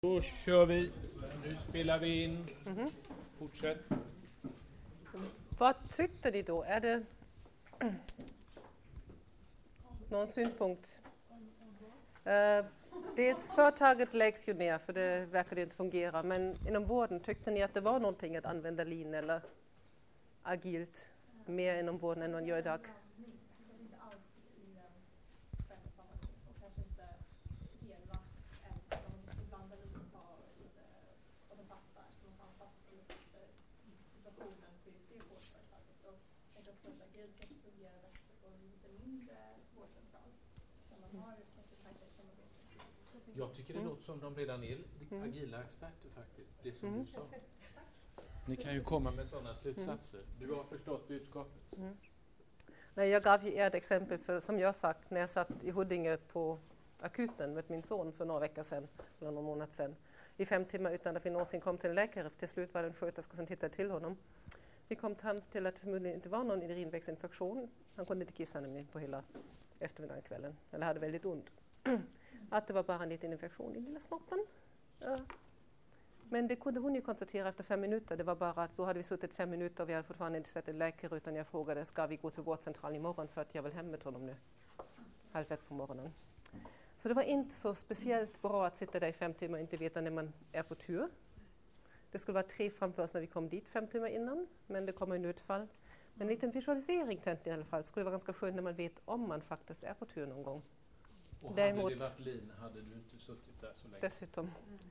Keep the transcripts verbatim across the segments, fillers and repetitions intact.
Då kör vi. Nu spelar vi in. Mm-hmm. Fortsätt. Vad tyckte ni då? Är det någon synpunkt? Uh, dels företaget läggs ju ner för det verkar inte fungera. Men inom vården, tyckte ni att det var någonting att använda lean eller agilt mer inom vården än man gör idag? Jag tycker det mm. låter som de redan är mm. agila experter faktiskt. Det som mm. du sa. Ni kan ju komma med sådana slutsatser. Mm. Du har förstått budskapet. Mm. Nej, jag gav ju er ett exempel för, som jag sagt, när jag satt i Huddinge på akuten med min son för några veckor sedan, eller någon månad sedan, i fem timmar utan att vi någonsin kom till en läkare. Till slut var det en sköterska som tittade till honom. Vi kom fram till att det förmodligen inte var någon urinvägsinfektion. Han kunde inte kissa nämligen på hela eftermiddagen kvällen, eller hade väldigt ont. Att det var bara en liten infektion i lilla snoppen. Ja. Men det kunde hon ju konstatera efter fem minuter. Det var bara att då hade vi suttit fem minuter och vi hade fortfarande inte sett en läkare, utan jag frågade, ska vi gå till vårdcentralen imorgon för att jag vill hem med honom nu. Halv ett på morgonen. Så det var inte så speciellt bra att sitta där i fem timmar och inte veta när man är på tur. Det skulle vara tre framför oss när vi kom dit fem timmar innan, men det kommer en utfall. Men en liten visualisering tänkte i alla fall. Det skulle vara ganska skönt när man vet om man faktiskt är på tur någon gång. Och Däremot, hade det varit lin hade du inte suttit där så länge. Dessutom.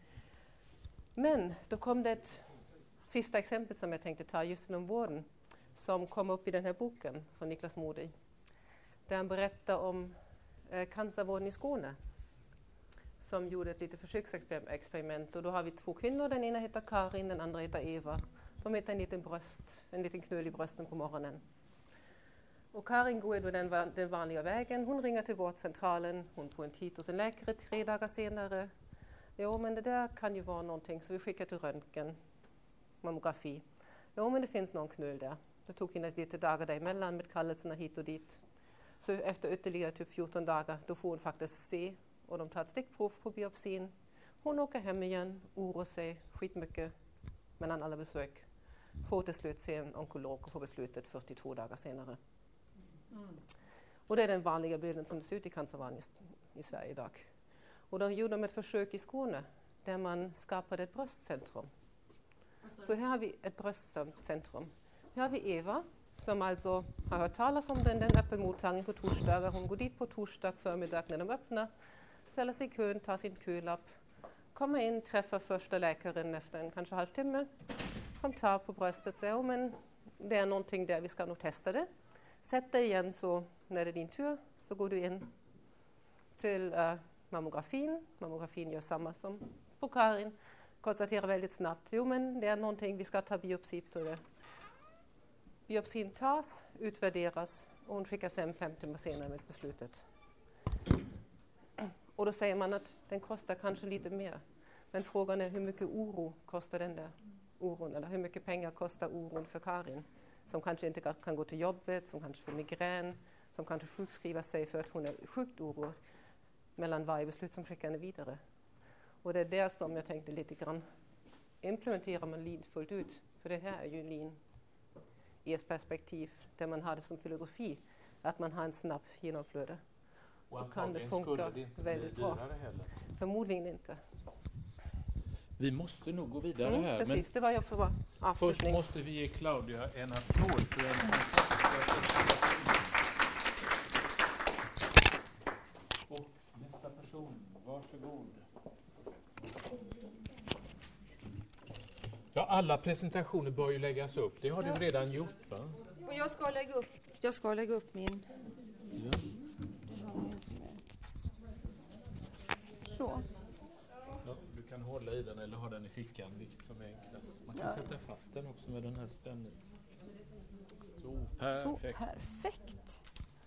Men då kom det ett sista exempel som jag tänkte ta just inom vården. Som kom upp i den här boken från Niklas Modi. Där han berättar om eh, cancervården i Skåne. Som gjorde ett litet försöksexperiment. Och då har vi två kvinnor. Den ena heter Karin, den andra heter Eva. De heter en liten bröst, en liten knöl i brösten på morgonen. Och Karin går då den, den vanliga vägen. Hon ringer till vårdcentralen. Hon får en tid hos en läkare tre dagar senare. Jo, men det där kan ju vara någonting. Så vi skickar till röntgen, mammografi. Jo, men det finns någon knöl där. Det tog henne lite dagar däremellan med kallelserna hit och dit. Så efter ytterligare typ fjorton dagar, då får hon faktiskt se. Och de tar ett stickprov på biopsin. Hon åker hem igen, oroar sig skitmycket mellan alla besök. Får till slut se en onkolog och får beslutet fyrtiotvå dagar senare. Mm. Och det är den vanliga bilden som det ser ut i cancervården i, i Sverige idag. Och då gjorde de ett försök i Skåne där man skapade ett bröstcentrum. Så här har vi ett bröstcentrum. Här har vi Eva som alltså har hört talas om den, den öppenmottagning på torsdagar. Hon går dit på torsdag förmiddag när de öppnar, ställer sig i kön, tar sin kölapp, kommer in, träffar första läkaren efter en kanske halvtimme. Som tar på bröstet och säger, oh, men det är någonting där, vi ska nog testa det. Sätt dig igen, så när det är din tur så går du in till uh, mammografin. Mammografin gör samma som på Karin. Konstaterar väldigt snabbt, jo men det är någonting, vi ska ta biopsi på det. Biopsin tas, utvärderas och hon skickas hem fem timmar senare med beslutet. Och då säger man att den kostar kanske lite mer. Men frågan är hur mycket oro kostar den där oron? Eller hur mycket pengar kostar oron för Karin? Som kanske inte kan gå till jobbet, som kanske får migrän, som kanske sjukskriver sig för att hon är sjukt orolig mellan varje beslut som skickar henne vidare. Och det är där som jag tänkte lite grann, implementerar man lean fullt ut? För det här är ju lean i ett perspektiv där man har det som filosofi, att man har en snabb genomflöde. Och så kan det funka det väldigt bra. Heller. Förmodligen inte. Vi måste nog gå vidare mm, här. Precis, men det var ju också bara avslutning. Först måste vi ge Claudia en applåd för en Och nästa person, varsågod. Ja, alla presentationer bör ju läggas upp. Det har ja. du redan gjort, va? Och jag ska lägga upp, jag ska lägga upp min. Ja. Så. Ja, du kan hålla i den eller ha den i fickan, vilket som är enklast. Man kan ja. sätta fast den också med den här spännet. Så perfekt. Så perfekt.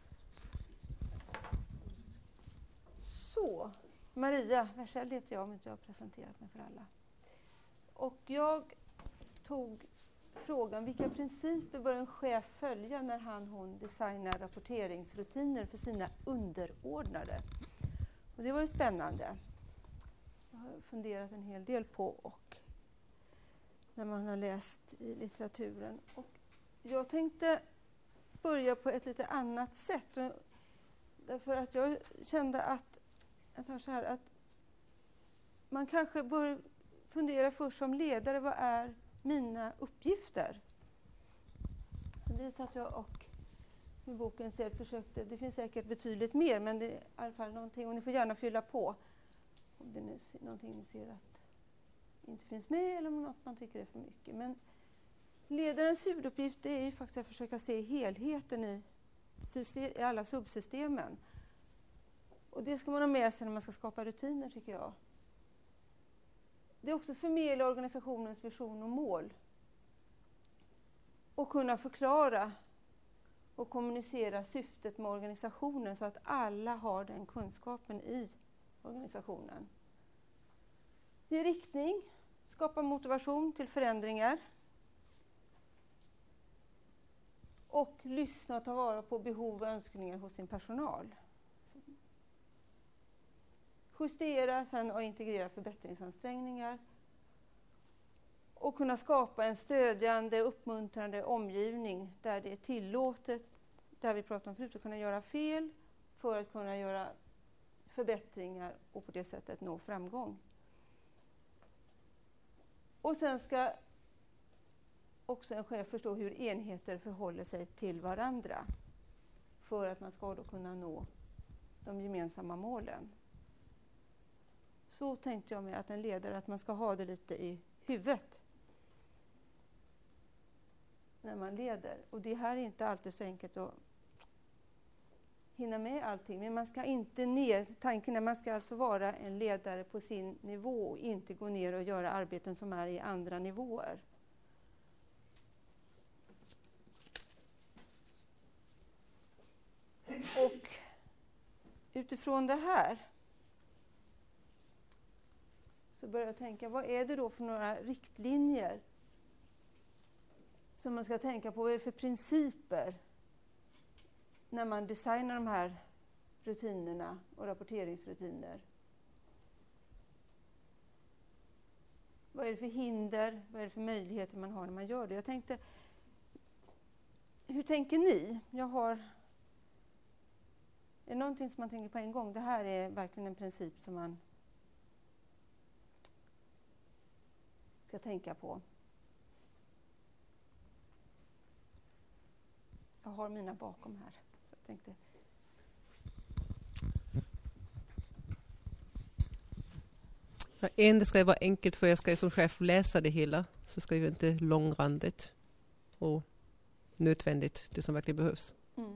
Så, Maria Wersäll heter jag, om inte jag har presenterat mig för alla. Och jag tog frågan, vilka principer bör en chef följa när han hon designar rapporteringsrutiner för sina underordnade? Och det var ju spännande. Jag har funderat en hel del på och när man har läst i litteraturen. Och jag tänkte börja på ett lite annat sätt. Därför att jag kände att, jag tar så här, att man kanske bör fundera först som ledare, vad är mina uppgifter? Det satt jag och i boken själv försökte, det finns säkert betydligt mer, men det är i alla fall någonting, och ni får gärna fylla på om det är någonting ni ser att inte finns med eller om något man tycker är för mycket. Men ledarens huvuduppgift är ju faktiskt att försöka se helheten i, system, i alla subsystemen. Och det ska man ha med sig när man ska skapa rutiner, tycker jag. Det är också att förmedla organisationens vision och mål. Och kunna förklara och kommunicera syftet med organisationen så att alla har den kunskapen i organisationen. Ge riktning, skapa motivation till förändringar. Och lyssna och ta vara på behov och önskningar hos sin personal. Justera sen och integrera förbättringsansträngningar. Och kunna skapa en stödjande, uppmuntrande omgivning där det är tillåtet, där vi pratade om förut, att kunna göra fel för att kunna göra förbättringar och på det sättet nå framgång. Och sen ska också en chef förstå hur enheter förhåller sig till varandra för att man ska då kunna nå de gemensamma målen. Så tänkte jag mig att en ledare, att man ska ha det lite i huvudet när man leder. Och det här är inte alltid så enkelt att hinna med allting. Men man ska inte ner, tanken är att man ska alltså vara en ledare på sin nivå och inte gå ner och göra arbeten som är i andra nivåer. Och utifrån det här så börjar jag tänka, vad är det då för några riktlinjer som man ska tänka på? Vad är det för principer när man designar de här rutinerna och rapporteringsrutiner? Vad är det för hinder? Vad är det för möjligheter man har när man gör det? Jag tänkte, hur tänker ni? Jag har, är det någonting som man tänker på en gång? Det här är verkligen en princip som man ska tänka på. Jag har mina bakom här. Så jag tänkte. Ja, en, det ska ju vara enkelt för jag ska ju som chef läsa det hela. Så ska ju inte långrandigt och nödvändigt, det som verkligen behövs. Mm.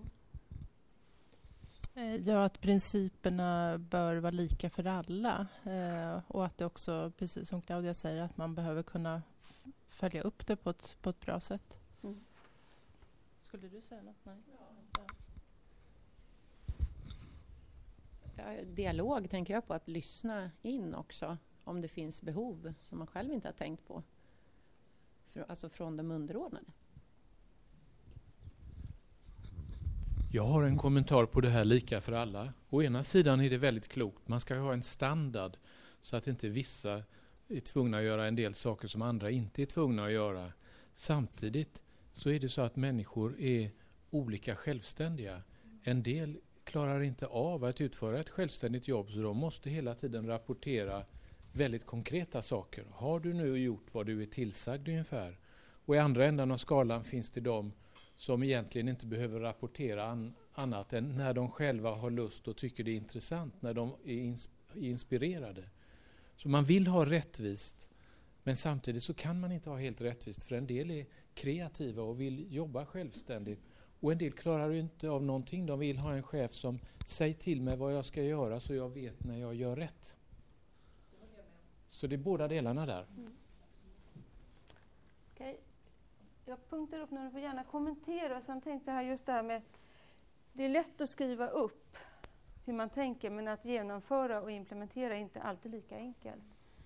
Ja, att principerna bör vara lika för alla. Eh, och att det också, precis som Claudia säger, att man behöver kunna f- följa upp det på ett, på ett bra sätt. Mm. Skulle du säga något? Nej. Ja. Ja, dialog tänker jag på, att lyssna in också om det finns behov som man själv inte har tänkt på. För, alltså från de underordnade. Jag har en kommentar på det här lika för alla. Å ena sidan är det väldigt klokt. Man ska ha en standard så att inte vissa är tvungna att göra en del saker som andra inte är tvungna att göra. Samtidigt så är det så att människor är olika självständiga. En del klarar inte av att utföra ett självständigt jobb, så de måste hela tiden rapportera väldigt konkreta saker. Har du nu gjort vad du är tillsagd ungefär? Och i andra änden av skalan finns det de som egentligen inte behöver rapportera an, annat än när de själva har lust och tycker det är intressant, när de är ins, inspirerade. Så man vill ha rättvist, men samtidigt så kan man inte ha helt rättvist, för en del är kreativa och vill jobba självständigt. Och en del klarar ju inte av någonting. De vill ha en chef som säger till mig vad jag ska göra så jag vet när jag gör rätt. Så det är båda delarna där. Mm. Okej. Okay. Jag punktar upp, när du får gärna kommentera. Och sen tänkte jag här just det här med, det är lätt att skriva upp hur man tänker, men att genomföra och implementera är inte alltid lika enkelt.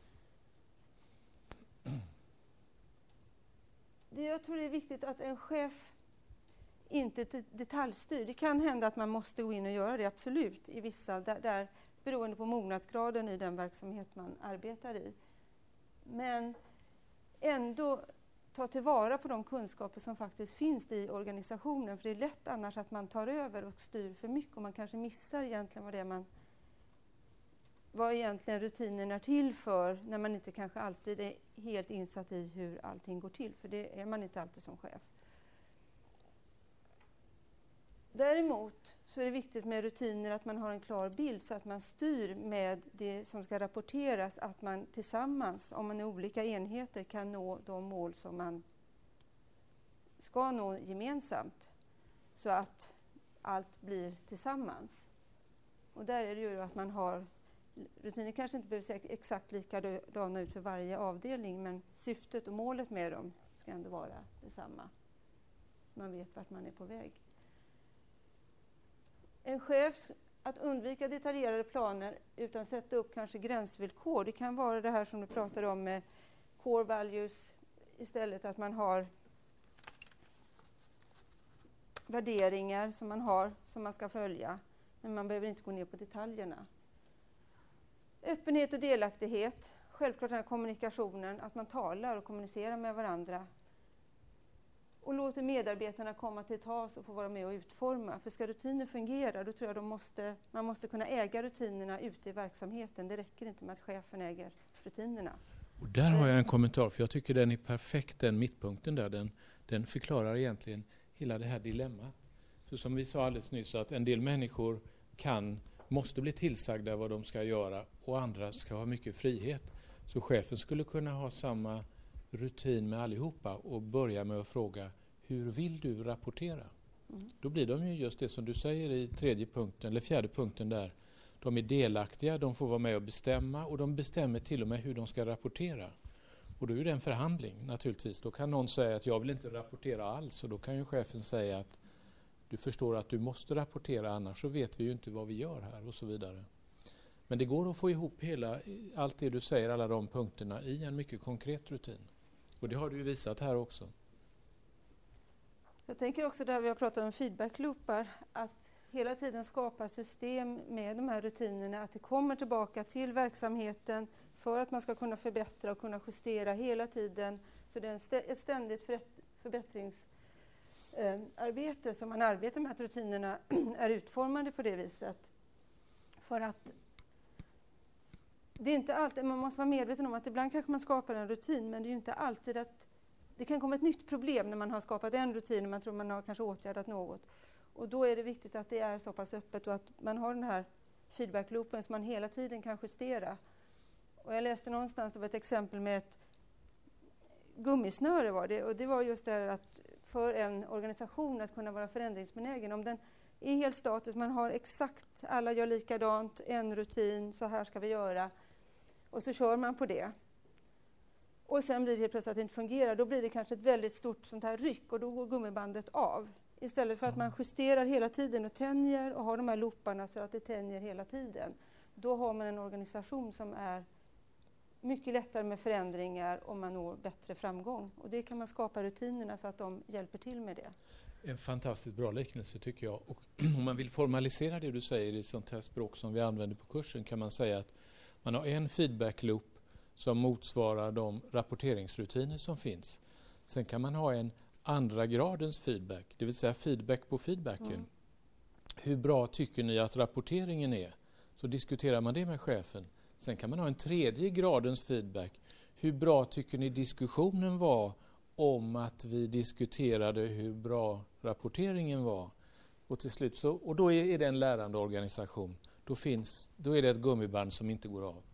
Det jag tror är viktigt att en chef inte detaljstyr. Det kan hända att man måste gå in och göra det, absolut, i vissa där, där beroende på mognadsgraden i den verksamhet man arbetar i. Men ändå ta tillvara på de kunskaper som faktiskt finns i organisationen. För det är lätt annars att man tar över och styr för mycket och man kanske missar egentligen vad det är man vad egentligen rutinen är till för när man inte kanske alltid är helt insatt i hur allting går till. För det är man inte alltid som chef. Däremot så är det viktigt med rutiner att man har en klar bild så att man styr med det som ska rapporteras, att man tillsammans, om man är olika enheter, kan nå de mål som man ska nå gemensamt så att allt blir tillsammans. Och där är det ju att man har rutiner kanske inte behöver se exakt likadana ut för varje avdelning, men syftet och målet med dem ska ändå vara detsamma. Så man vet vart man är på väg. En chef att undvika detaljerade planer utan sätta upp kanske gränsvillkor. Det kan vara det här som du pratade om med core values, istället att man har värderingar som man har som man ska följa, men man behöver inte gå ner på detaljerna. Öppenhet och delaktighet, självklart den här kommunikationen, att man talar och kommunicerar med varandra. Och låter medarbetarna komma till tals och få vara med och utforma. För ska rutiner fungera, då tror jag de måste, man måste kunna äga rutinerna ute i verksamheten. Det räcker inte med att chefen äger rutinerna. Och där har jag en kommentar, för jag tycker den är perfekt, den mittpunkten där. Den, den förklarar egentligen hela det här dilemmat. För som vi sa alldeles nyss, att en del människor kan, måste bli tillsagda vad de ska göra och andra ska ha mycket frihet. Så chefen skulle kunna ha samma rutin med allihopa och börja med att fråga: hur vill du rapportera? Mm. Då blir de ju just det som du säger i tredje punkten eller fjärde punkten där. De är delaktiga, de får vara med och bestämma och de bestämmer till och med hur de ska rapportera. Och då är det en förhandling naturligtvis. Då kan någon säga att jag vill inte rapportera alls, och då kan ju chefen säga att du förstår att du måste rapportera, annars så vet vi ju inte vad vi gör här och så vidare. Men det går att få ihop hela, allt det du säger, alla de punkterna i en mycket konkret rutin. Och det har du ju visat här också. Jag tänker också där vi har pratat om feedbackloopar, att hela tiden skapa system med de här rutinerna, att det kommer tillbaka till verksamheten för att man ska kunna förbättra och kunna justera hela tiden. Så det är ett ständigt förbättringsarbete som man arbetar med, att rutinerna är utformade på det viset. För att det är inte alltid, man måste vara medveten om att ibland kanske man skapar en rutin, men det är ju inte alltid att det kan komma ett nytt problem när man har skapat en rutin och man tror man har kanske åtgärdat något. Och då är det viktigt att det är så pass öppet och att man har den här feedbackloopen som man hela tiden kan justera. Och jag läste någonstans, det var ett exempel med ett gummisnöre var det, och det var just det att för en organisation att kunna vara förändringsbenägen, om den är helt statisk, man har exakt, alla gör likadant, en rutin, så här ska vi göra, och så kör man på det. Och sen blir det plötsligt att det inte fungerar, då blir det kanske ett väldigt stort sånt här ryck och då går gummibandet av. Istället för att man justerar hela tiden och tänjer och har de här looparna så att det tänjer hela tiden. Då har man en organisation som är mycket lättare med förändringar och man når bättre framgång. Och det kan man skapa rutinerna så att de hjälper till med det. En fantastiskt bra liknelse tycker jag. Och om man vill formalisera det du säger i sånt här språk som vi använder på kursen, kan man säga att man har en feedback-loop som motsvarar de rapporteringsrutiner som finns. Sen kan man ha en andra gradens feedback, det vill säga feedback på feedbacken. Mm. Hur bra tycker ni att rapporteringen är? Så diskuterar man det med chefen. Sen kan man ha en tredje gradens feedback. Hur bra tycker ni diskussionen var om att vi diskuterade hur bra rapporteringen var? Och till slut så, och då är det en lärande organisation. Då, finns, då är det ett gummiband som inte går av.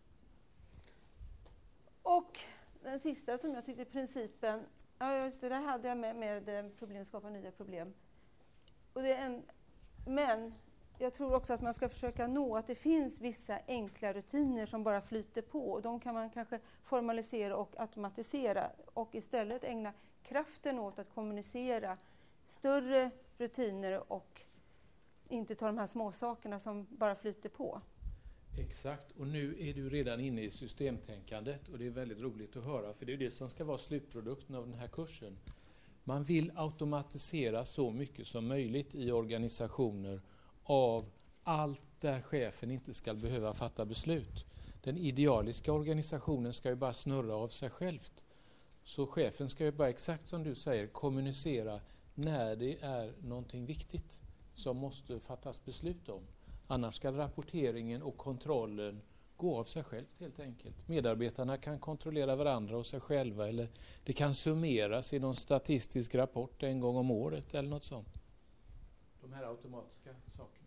Och den sista som jag tyckte principen, ja just det, där hade jag med, med problem, skapa nya problem. Och det är en, men jag tror också att man ska försöka nå att det finns vissa enkla rutiner som bara flyter på. Och de kan man kanske formalisera och automatisera och istället ägna kraften åt att kommunicera större rutiner och inte ta de här små sakerna som bara flyter på. Exakt, och nu är du redan inne i systemtänkandet och det är väldigt roligt att höra, för det är det som ska vara slutprodukten av den här kursen. Man vill automatisera så mycket som möjligt i organisationer av allt där chefen inte ska behöva fatta beslut. Den idealiska organisationen ska ju bara snurra av sig självt. Så chefen ska ju bara, exakt som du säger, kommunicera när det är någonting viktigt som måste fattas beslut om. Annars ska rapporteringen och kontrollen gå av sig självt helt enkelt. Medarbetarna kan kontrollera varandra och sig själva, eller det kan summeras i någon statistisk rapport en gång om året eller något sånt. De här automatiska sakerna.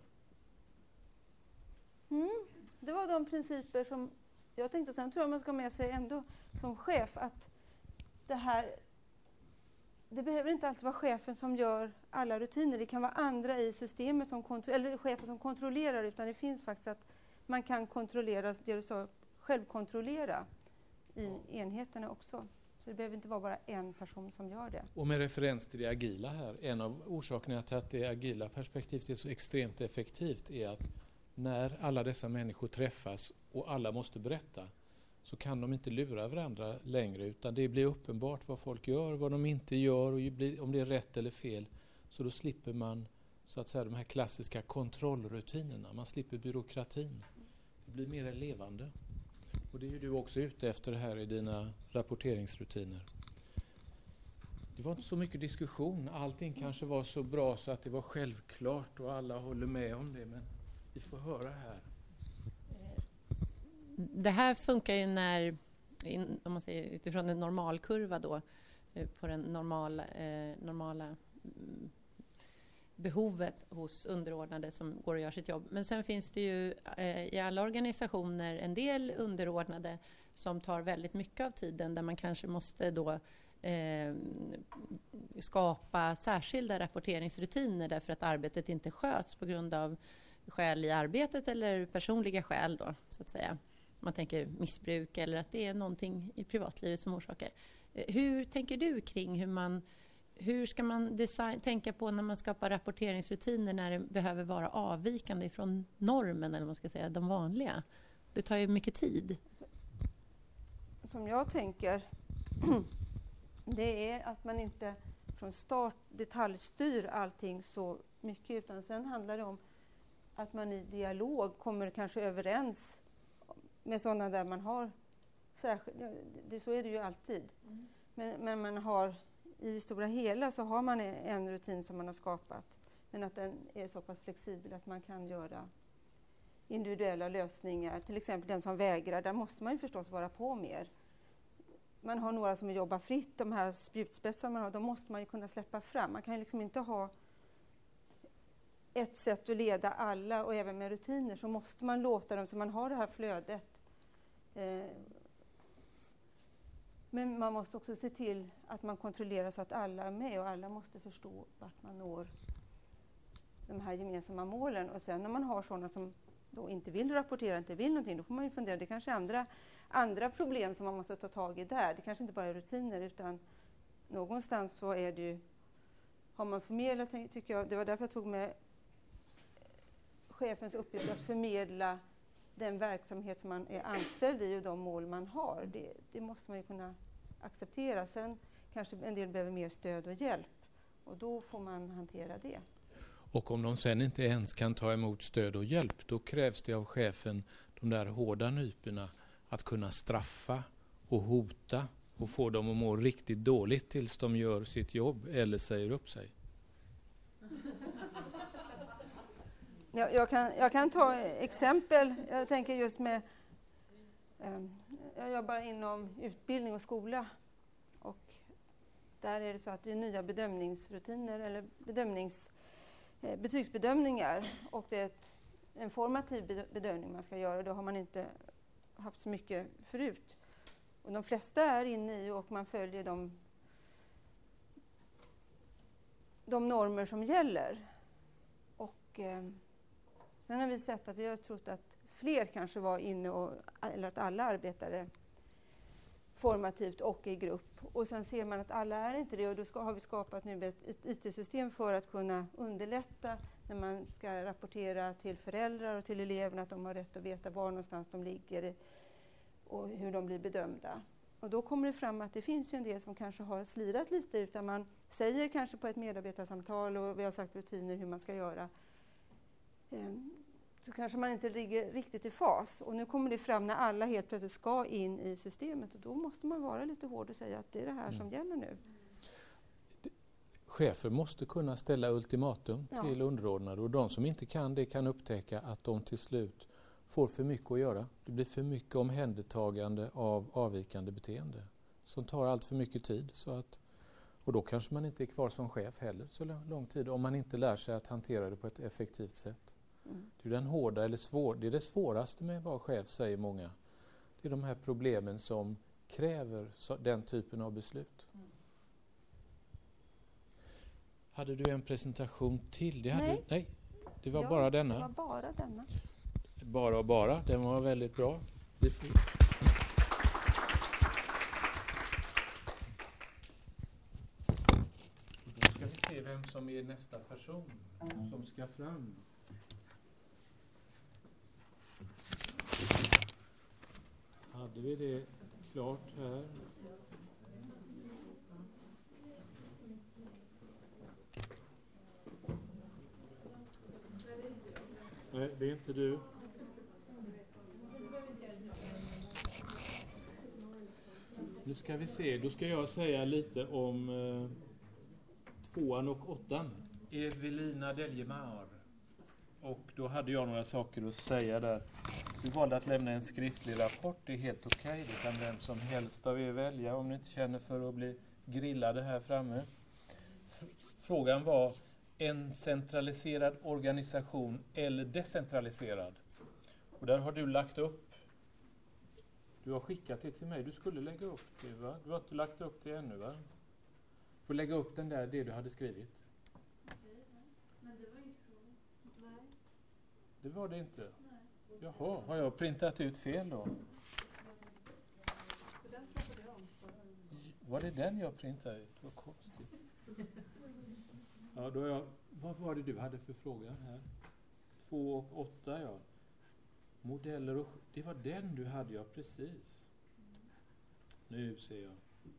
Mm. Det var de principer som jag tänkte. Sen tror jag man ska ha med sig ändå som chef att det här, det behöver inte alltid vara chefen som gör alla rutiner. Det kan vara andra i systemet som kontrollerar, eller chefen som kontrollerar, utan det finns faktiskt att man kan kontrollera, det du sa, självkontrollera i enheterna också. Så det behöver inte vara bara en person som gör det. Och med referens till det agila här, en av orsakerna till att det agila perspektivet är så extremt effektivt är att när alla dessa människor träffas och alla måste berätta, så kan de inte lura varandra längre, utan det blir uppenbart vad folk gör, vad de inte gör och om det är rätt eller fel. Så då slipper man så att säga de här klassiska kontrollrutinerna, man slipper byråkratin. Det blir mer levande. Och det är ju du också ute efter här i dina rapporteringsrutiner. Det var inte så mycket diskussion, allting kanske var så bra så att det var självklart och alla håller med om det, men vi får höra här. Det här funkar ju när, om man säger utifrån en normalkurva då, på den normala, eh, normala mm, behovet hos underordnade som går och gör sitt jobb. Men sen finns det ju eh, i alla organisationer en del underordnade som tar väldigt mycket av tiden, där man kanske måste då eh, skapa särskilda rapporteringsrutiner därför att arbetet inte sköts på grund av skäl i arbetet eller personliga skäl då, så att säga. Man tänker missbruk eller att det är någonting i privatlivet som orsakar. Hur tänker du kring hur man, hur ska man design, tänka på när man skapar rapporteringsrutiner när det behöver vara avvikande från normen, eller man ska säga de vanliga? Det tar ju mycket tid. Som jag tänker, det är att man inte från start detaljstyr allting så mycket, utan sen handlar det om att man i dialog kommer kanske överens med sådana där man har särskilt, det, så är det ju alltid. Mm. Men, men man har i det stora hela så har man en rutin som man har skapat, men att den är så pass flexibel att man kan göra individuella lösningar. Till exempel den som vägrar, där måste man ju förstås vara på mer. Man har några som jobbar fritt, de här spjutspetsar man har, de måste man ju kunna släppa fram. Man kan ju liksom inte ha ett sätt att leda alla, och även med rutiner så måste man låta dem så man har det här flödet. Eh, men man måste också se till att man kontrollerar så att alla är med, och alla måste förstå vart man når de här gemensamma målen. Och sen när man har sådana som då inte vill rapportera, inte vill någonting, då får man ju fundera, det kanske är andra, andra problem som man måste ta tag i där. Det kanske inte bara är rutiner, utan någonstans så är det ju, har man förmedlat, tycker jag, det var därför jag tog med chefens uppgift att förmedla den verksamhet som man är anställd i och de mål man har. Det, det måste man ju kunna acceptera. Sen kanske en del behöver mer stöd och hjälp, och då får man hantera det. Och om de sen inte ens kan ta emot stöd och hjälp, då krävs det av chefen de där hårda nyporna att kunna straffa och hota och få dem att må riktigt dåligt tills de gör sitt jobb eller säger upp sig. Jag, jag, kan, jag kan ta exempel. Jag tänker just med, um, jag jobbar inom utbildning och skola, och där är det så att det är nya bedömningsrutiner eller bedömnings, eh, betygsbedömningar, och det är ett, en formativ bedömning man ska göra. Det har man inte haft så mycket förut. Och de flesta är inne i, och man följer de, de normer som gäller. Och eh, sen har vi sett att vi har trott att fler kanske var inne, och, eller att alla arbetade formativt och i grupp. Och sen ser man att alla är inte det, och då ska, har vi skapat nu ett, ett I T-system för att kunna underlätta när man ska rapportera till föräldrar och till eleverna att de har rätt att veta var någonstans de ligger och hur de blir bedömda. Och då kommer det fram att det finns ju en del som kanske har slirat lite, utan man säger kanske på ett medarbetarsamtal, och vi har sagt rutiner hur man ska göra. så kanske man inte ligger riktigt i fas. Och nu kommer det fram när alla helt plötsligt ska in i systemet. Och då måste man vara lite hård och säga att det är det här mm. som gäller nu. Chefer måste kunna ställa ultimatum Ja. till underordnade. Och de som inte kan det kan upptäcka att de till slut får för mycket att göra. Det blir för mycket omhändertagande av avvikande beteende som tar allt för mycket tid. Så att, och då kanske man inte är kvar som chef heller så lång tid om man inte lär sig att hantera det på ett effektivt sätt. Mm. Det är den hårda eller svår, det är det svåraste med att vara chef, säger många. Det är de här problemen som kräver så, den typen av beslut. Mm. Hade du en presentation till? Det hade, nej. nej, det var ja, bara denna. Det var bara denna. Bara och bara, den var väldigt bra. Vi får... Då ska vi se vem som är nästa person som ska fram. Hade vi det klart här? Nej, det är inte du. Nu ska vi se, då ska jag säga lite om eh, tvåan och åttan. Evelina Deljemar. Och då hade jag några saker att säga där. Vi valde att lämna en skriftlig rapport, det är helt okej. Det kan vem som helst av er välja om ni inte känner för att bli grillade här framme. F- frågan var en centraliserad organisation eller decentraliserad. Och där har du lagt upp. Du har skickat det till mig. Du skulle lägga upp det, va? Du har inte lagt upp det ännu, va? Får lägga upp den där, det du hade skrivit. Men det var inte frågan. Nej. Det var det inte? Nej. Jaha, har jag printat ut fel då? För den pratade jag om. Var det den jag printade ut? Vad konstigt. Ja, då jag, vad var det du hade för fråga här? Två och åtta, ja. Modeller och... Det var den du hade, ja, precis. Nu ser jag.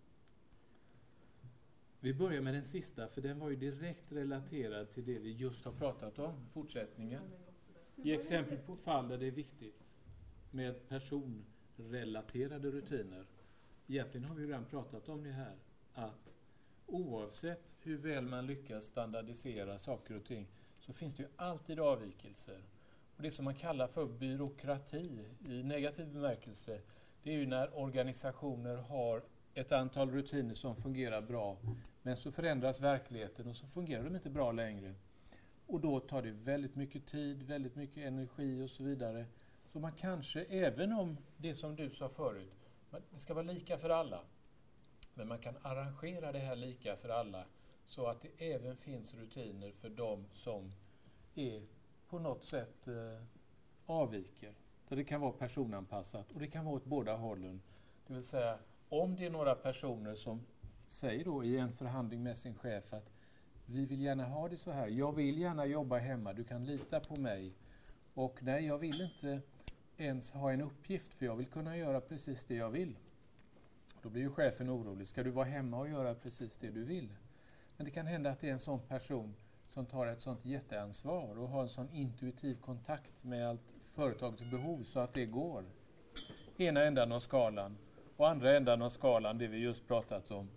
Vi börjar med den sista, för den var ju direkt relaterad till det vi just har pratat om, fortsättningen. Ge exempel på fall där det är viktigt med personrelaterade rutiner. Egentligen har vi redan pratat om det här, att oavsett hur väl man lyckas standardisera saker och ting så finns det ju alltid avvikelser. Och det som man kallar för byråkrati i negativ bemärkelse, det är ju när organisationer har ett antal rutiner som fungerar bra, men så förändras verkligheten och så fungerar de inte bra längre. Och då tar det väldigt mycket tid, väldigt mycket energi och så vidare. Så man kanske, även om det som du sa förut, det ska vara lika för alla, men man kan arrangera det här lika för alla så att det även finns rutiner för de som är på något sätt eh, avviker. Där det kan vara personanpassat och det kan vara åt båda hållen. Det vill säga, om det är några personer som säger då i en förhandling med sin chef att vi vill gärna ha det så här, jag vill gärna jobba hemma, du kan lita på mig. Och nej, jag vill inte ens ha en uppgift för jag vill kunna göra precis det jag vill. Då blir ju chefen orolig. Ska du vara hemma och göra precis det du vill? Men det kan hända att det är en sån person som tar ett sånt jätteansvar och har en sån intuitiv kontakt med allt företagets behov så att det går. Ena ändan av skalan och andra ändan av skalan, det vi just pratat om.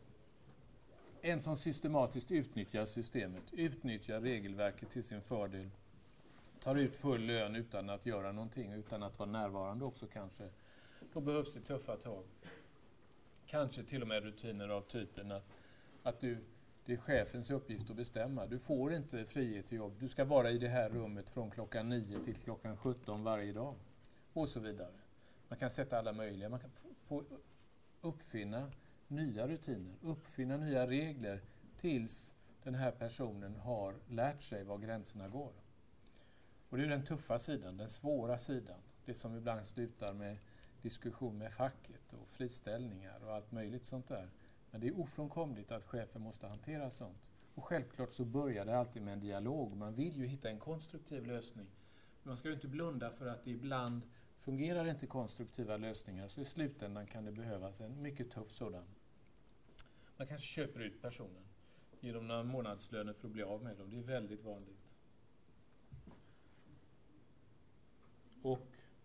En som systematiskt utnyttjar systemet, utnyttjar regelverket till sin fördel, tar ut full lön utan att göra någonting, utan att vara närvarande också kanske. Då behövs det tuffa tag. Kanske till och med rutiner av typen att, att du, det är chefens uppgift att bestämma. Du får inte frihet till jobb. Du ska vara i det här rummet från klockan nio till klockan sjutton varje dag. Och så vidare. Man kan sätta alla möjliga. Man kan få uppfinna nya rutiner. Uppfinna nya regler tills den här personen har lärt sig var gränserna går. Och det är den tuffa sidan, den svåra sidan. Det som ibland slutar med diskussion med facket och friställningar och allt möjligt sånt där. Men det är ofrånkomligt att chefen måste hantera sånt. Och självklart så börjar det alltid med en dialog. Man vill ju hitta en konstruktiv lösning. Men man ska ju inte blunda för att det ibland fungerar inte konstruktiva lösningar. Så i slutändan kan det behövas en mycket tuff sådan. Man kanske köper ut personen. Ger dem några månadslöner för att bli av med dem. Det är väldigt vanligt. Och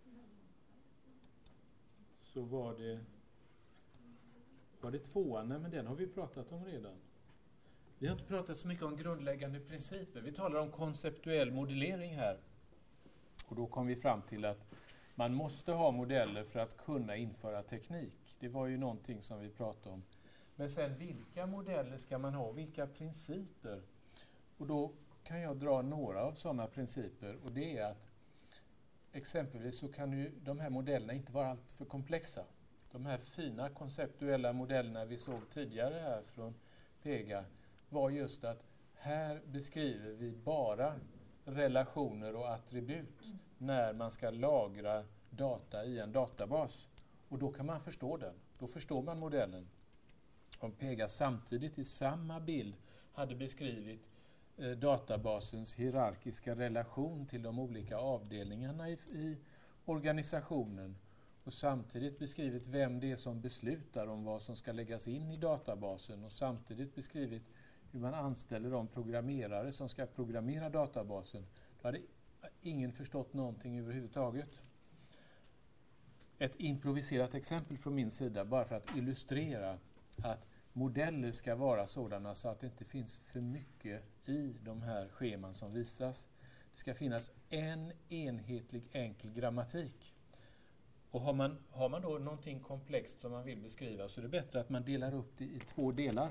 så var det var det tvåan, nej men den har vi pratat om redan. Vi har inte pratat så mycket om grundläggande principer. Vi talar om konceptuell modellering här. Och då kom vi fram till att man måste ha modeller för att kunna införa teknik. Det var ju någonting som vi pratade om. Men sen vilka modeller ska man ha? Vilka principer? Och då kan jag dra några av sådana principer. Och det är att exempelvis så kan ju de här modellerna inte vara allt för komplexa. De här fina konceptuella modellerna vi såg tidigare här från Pega var just att här beskriver vi bara relationer och attribut när man ska lagra data i en databas. Och då kan man förstå den. Då förstår man modellen. Om Pega samtidigt i samma bild hade beskrivit eh, databasens hierarkiska relation till de olika avdelningarna i, i organisationen och samtidigt beskrivit vem det är som beslutar om vad som ska läggas in i databasen och samtidigt beskrivit hur man anställer de programmerare som ska programmera databasen, då hade ingen förstått någonting överhuvudtaget. Ett improviserat exempel från min sida bara för att illustrera att modeller ska vara sådana så att det inte finns för mycket i de här scheman som visas. Det ska finnas en enhetlig enkel grammatik. Och har man, har man då någonting komplext som man vill beskriva så är det bättre att man delar upp det i två delar.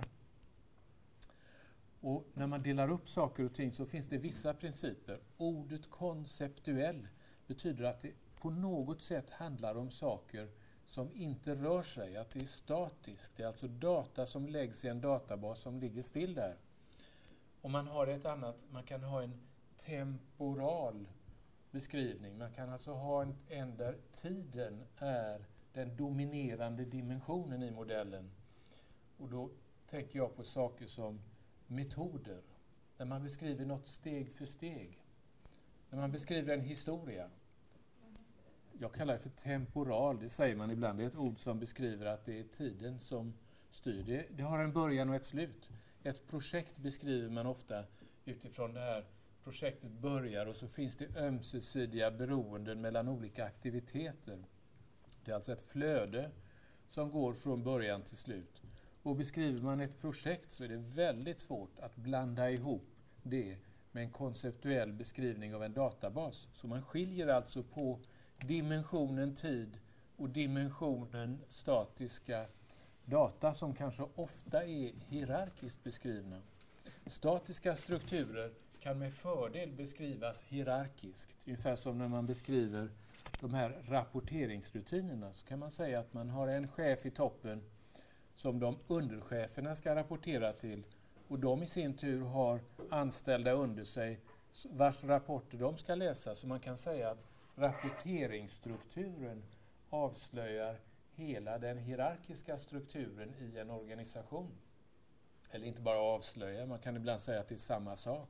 Och när man delar upp saker och ting så finns det vissa principer. Ordet konceptuell betyder att det på något sätt handlar om saker som inte rör sig, att det är statiskt. Det är alltså data som läggs i en databas som ligger still där. Och man har ett annat, man kan ha en temporal beskrivning. Man kan alltså ha en, en där tiden är den dominerande dimensionen i modellen. Och då tänker jag på saker som metoder. När man beskriver något steg för steg. När man beskriver en historia. Jag kallar det för temporal, det säger man ibland. Det är ett ord som beskriver att det är tiden som styr. Det, det har en början och ett slut. Ett projekt beskriver man ofta utifrån det här. Projektet börjar och så finns det ömsesidiga beroenden mellan olika aktiviteter. Det är alltså ett flöde som går från början till slut. Och beskriver man ett projekt så är det väldigt svårt att blanda ihop det med en konceptuell beskrivning av en databas. Så man skiljer alltså på dimensionen tid och dimensionen statiska data som kanske ofta är hierarkiskt beskrivna. Statiska strukturer kan med fördel beskrivas hierarkiskt. Ungefär som när man beskriver de här rapporteringsrutinerna så kan man säga att man har en chef i toppen som de undercheferna ska rapportera till och de i sin tur har anställda under sig vars rapporter de ska läsa. Så man kan säga att rapporteringsstrukturen avslöjar hela den hierarkiska strukturen i en organisation. Eller inte bara avslöja, man kan ibland säga att det är samma sak.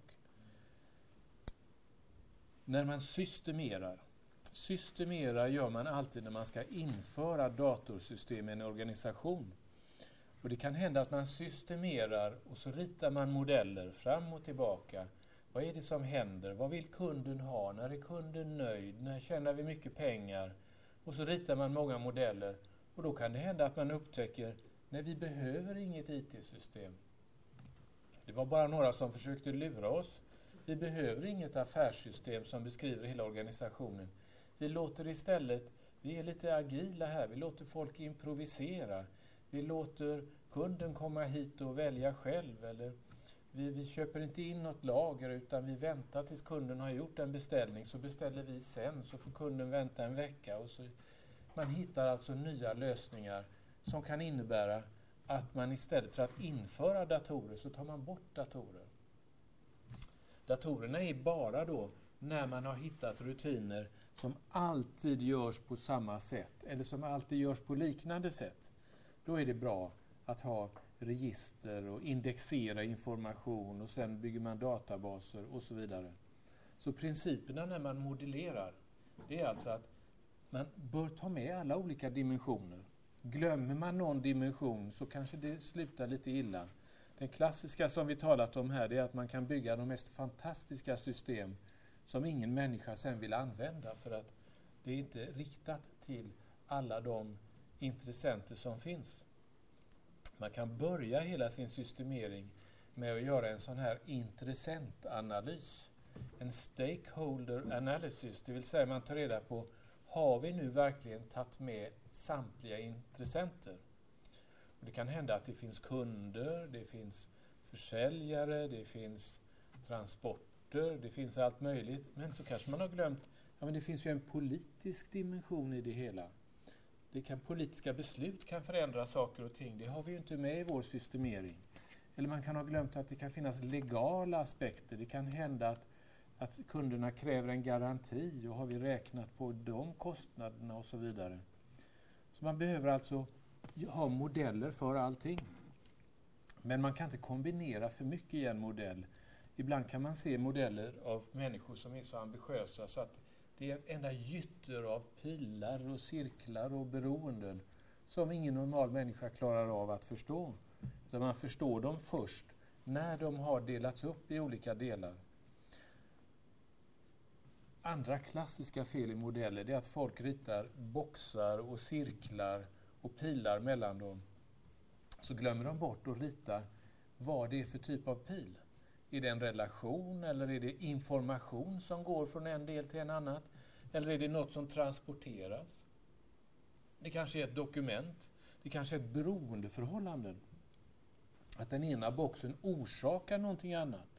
När man systemerar, systemerar gör man alltid när man ska införa datorsystem i en organisation. Och det kan hända att man systemerar och så ritar man modeller fram och tillbaka. Vad är det som händer? Vad vill kunden ha? När är kunden nöjd? När tjänar vi mycket pengar? Och så ritar man många modeller. Och då kan det hända att man upptäcker nej, vi behöver inget I T-system. Det var bara några som försökte lura oss. Vi behöver inget affärssystem som beskriver hela organisationen. Vi låter istället, vi är lite agila här, vi låter folk improvisera. Vi låter kunden komma hit och välja själv. Eller vi, vi köper inte in något lager utan vi väntar tills kunden har gjort en beställning. Så beställer vi sen så får kunden vänta en vecka. Och så, man hittar alltså nya lösningar som kan innebära att man istället för att införa datorer så tar man bort datorer. Datorerna är bara då när man har hittat rutiner som alltid görs på samma sätt eller som alltid görs på liknande sätt. Då är det bra att ha register och indexera information och sen bygger man databaser och så vidare. Så principerna när man modellerar, det är alltså att man bör ta med alla olika dimensioner. Glömmer man någon dimension så kanske det slutar lite illa. Den klassiska som vi talat om här är att man kan bygga de mest fantastiska system som ingen människa sen vill använda för att Det är inte riktat till alla de intressenter som finns. Man kan börja hela sin systemering med att göra en sån här intressentanalys. En stakeholder analysis, det vill säga man tar reda på, har vi nu verkligen tagit med samtliga intressenter? Och det kan hända att det finns kunder, det finns försäljare, det finns transporter, det finns allt möjligt. Men så kanske man har glömt, ja men det finns ju en politisk dimension i det hela. Det kan, politiska beslut kan förändra saker och ting, det har vi ju inte med i vår systemering. Eller man kan ha glömt att det kan finnas legala aspekter, det kan hända att, att kunderna kräver en garanti och har vi räknat på de kostnaderna och så vidare. Så man behöver alltså ha modeller för allting. Men man kan inte kombinera för mycket i en modell. Ibland kan man se modeller av människor som är så ambitiösa så att det är ett enda gytter av pilar och cirklar och beroenden som ingen normal människa klarar av att förstå. Så man förstår dem först när de har delats upp i olika delar. Andra klassiska fel i modeller är att folk ritar boxar och cirklar och pilar mellan dem. Så glömmer de bort att rita vad det är för typ av pil. Är det en relation eller är det information som går från en del till en annan? Eller är det något som transporteras? Det kanske är ett dokument. Det kanske är ett beroendeförhållande. Att den ena boxen orsakar någonting annat.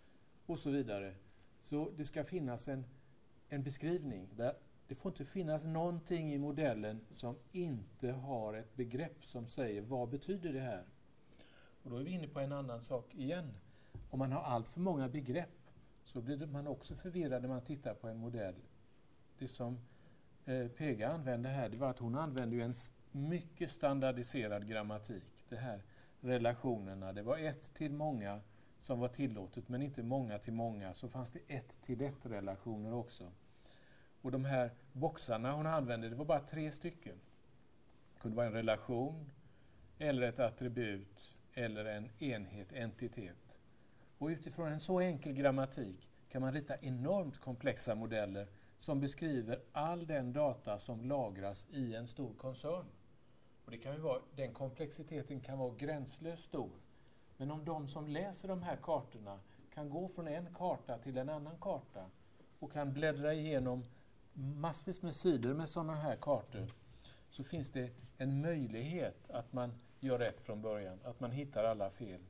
Och så vidare. Så det ska finnas en, en beskrivning. Där det får inte finnas någonting i modellen som inte har ett begrepp som säger vad betyder det här. Och då är vi inne på en annan sak igen. Om man har allt för många begrepp så blir man också förvirrad när man tittar på en modell. Det som eh, Pega använde här, det var att hon använde ju en mycket standardiserad grammatik. Det här relationerna, det var ett till många som var tillåtet men inte många till många. Så fanns det ett till ett relationer också. Och de här boxarna hon använde, det var bara tre stycken. Det kunde vara en relation eller ett attribut eller en enhet, entitet. Och utifrån en så enkel grammatik kan man rita enormt komplexa modeller som beskriver all den data som lagras i en stor koncern. Och det kan ju vara, den komplexiteten kan vara gränslöst stor. Men om de som läser de här kartorna kan gå från en karta till en annan karta och kan bläddra igenom massvis med sidor med sådana här kartor, så finns det en möjlighet att man gör rätt från början, att man hittar alla fel.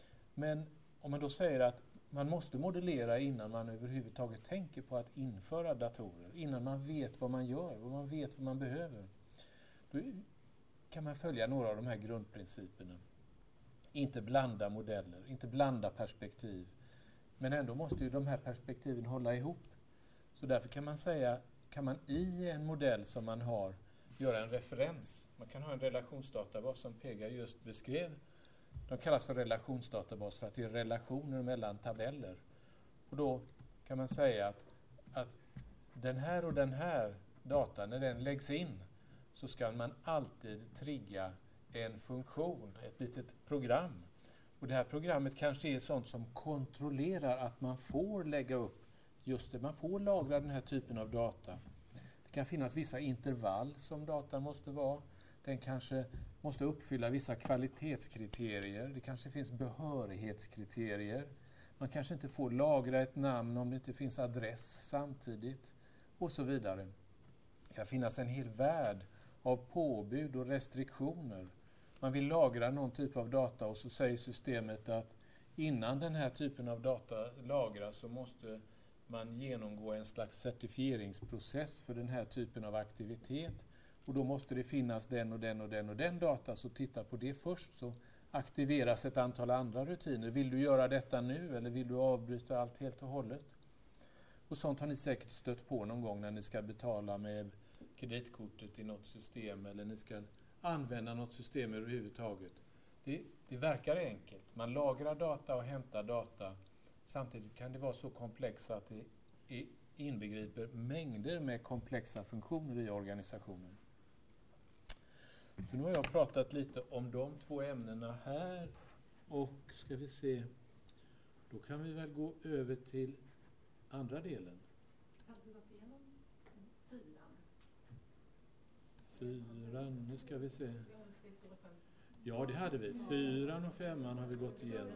Men om man då säger att man måste modellera innan man överhuvudtaget tänker på att införa datorer, innan man vet vad man gör, vad man vet vad man behöver, då kan man följa några av de här grundprinciperna. Inte blanda modeller, inte blanda perspektiv, men ändå måste ju de här perspektiven hålla ihop. Så därför kan man säga, kan man i en modell som man har göra en referens. Man kan ha en relationsdatabas som Pega just beskrev. De kallas för relationsdatabas för att det är relationer mellan tabeller. Och då kan man säga att, att den här och den här datan, när den läggs in, så ska man alltid trigga en funktion, ett litet program. Och det här programmet kanske är sånt som kontrollerar att man får lägga upp just det, man får lagra den här typen av data. Det kan finnas vissa intervall som datan måste vara. Den kanske måste uppfylla vissa kvalitetskriterier. Det kanske finns behörighetskriterier. Man kanske inte får lagra ett namn om det inte finns adress samtidigt. Och så vidare. Det kan finnas en hel värld av påbud och restriktioner. Man vill lagra någon typ av data och så säger systemet att innan den här typen av data lagras så måste man genomgå en slags certifieringsprocess för den här typen av aktivitet. Och då måste det finnas den och den och den och den data, så titta på det först, så aktiveras ett antal andra rutiner. Vill du göra detta nu eller vill du avbryta allt helt och hållet? Och sånt har ni säkert stött på någon gång när ni ska betala med kreditkortet i något system eller ni ska använda något system överhuvudtaget. Det, det verkar enkelt. Man lagrar data och hämtar data. Samtidigt kan det vara så komplext att det inbegriper mängder med komplexa funktioner i organisationen. Så nu har jag pratat lite om de två ämnena här och ska vi se, då kan vi väl gå över till andra delen. Hade vi gått igenom fyran? fyran, nu ska vi se. Ja, det hade vi. Fyran och femman har vi gått igenom.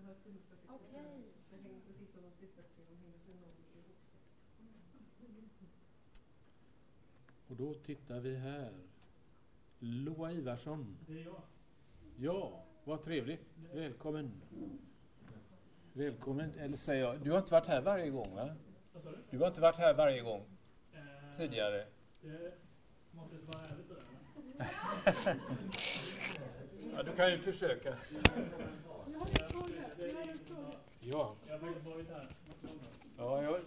Och då tittar vi här. Loa Ivarsson. Det är jag. Ja, vad trevligt. Välkommen. Välkommen, eller säger jag. Du har inte varit här varje gång, va? Vad sa du? Du har inte varit här varje gång Eh, tidigare. Det måste jag vara ärlig på det. Ja, du kan ju försöka. Jag har en fråga. Jag har en fråga. Ja. Jag har faktiskt varit här. Ja, jag...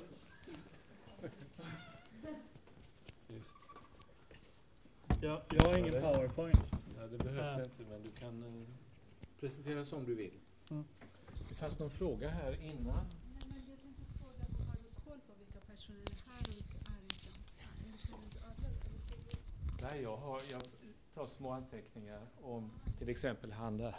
Just. Jag, jag har ingen PowerPoint. Ja, det behövs Äh. inte, men du kan eh, presentera som du vill. Mm. Det fanns någon fråga här innan. Nej, men jag tänkte fråga, har du koll på vilka personer är här och vilka är inte? Eller känner du alla? Eller ser du? Nej, jag, har, jag tar små anteckningar om till exempel han där.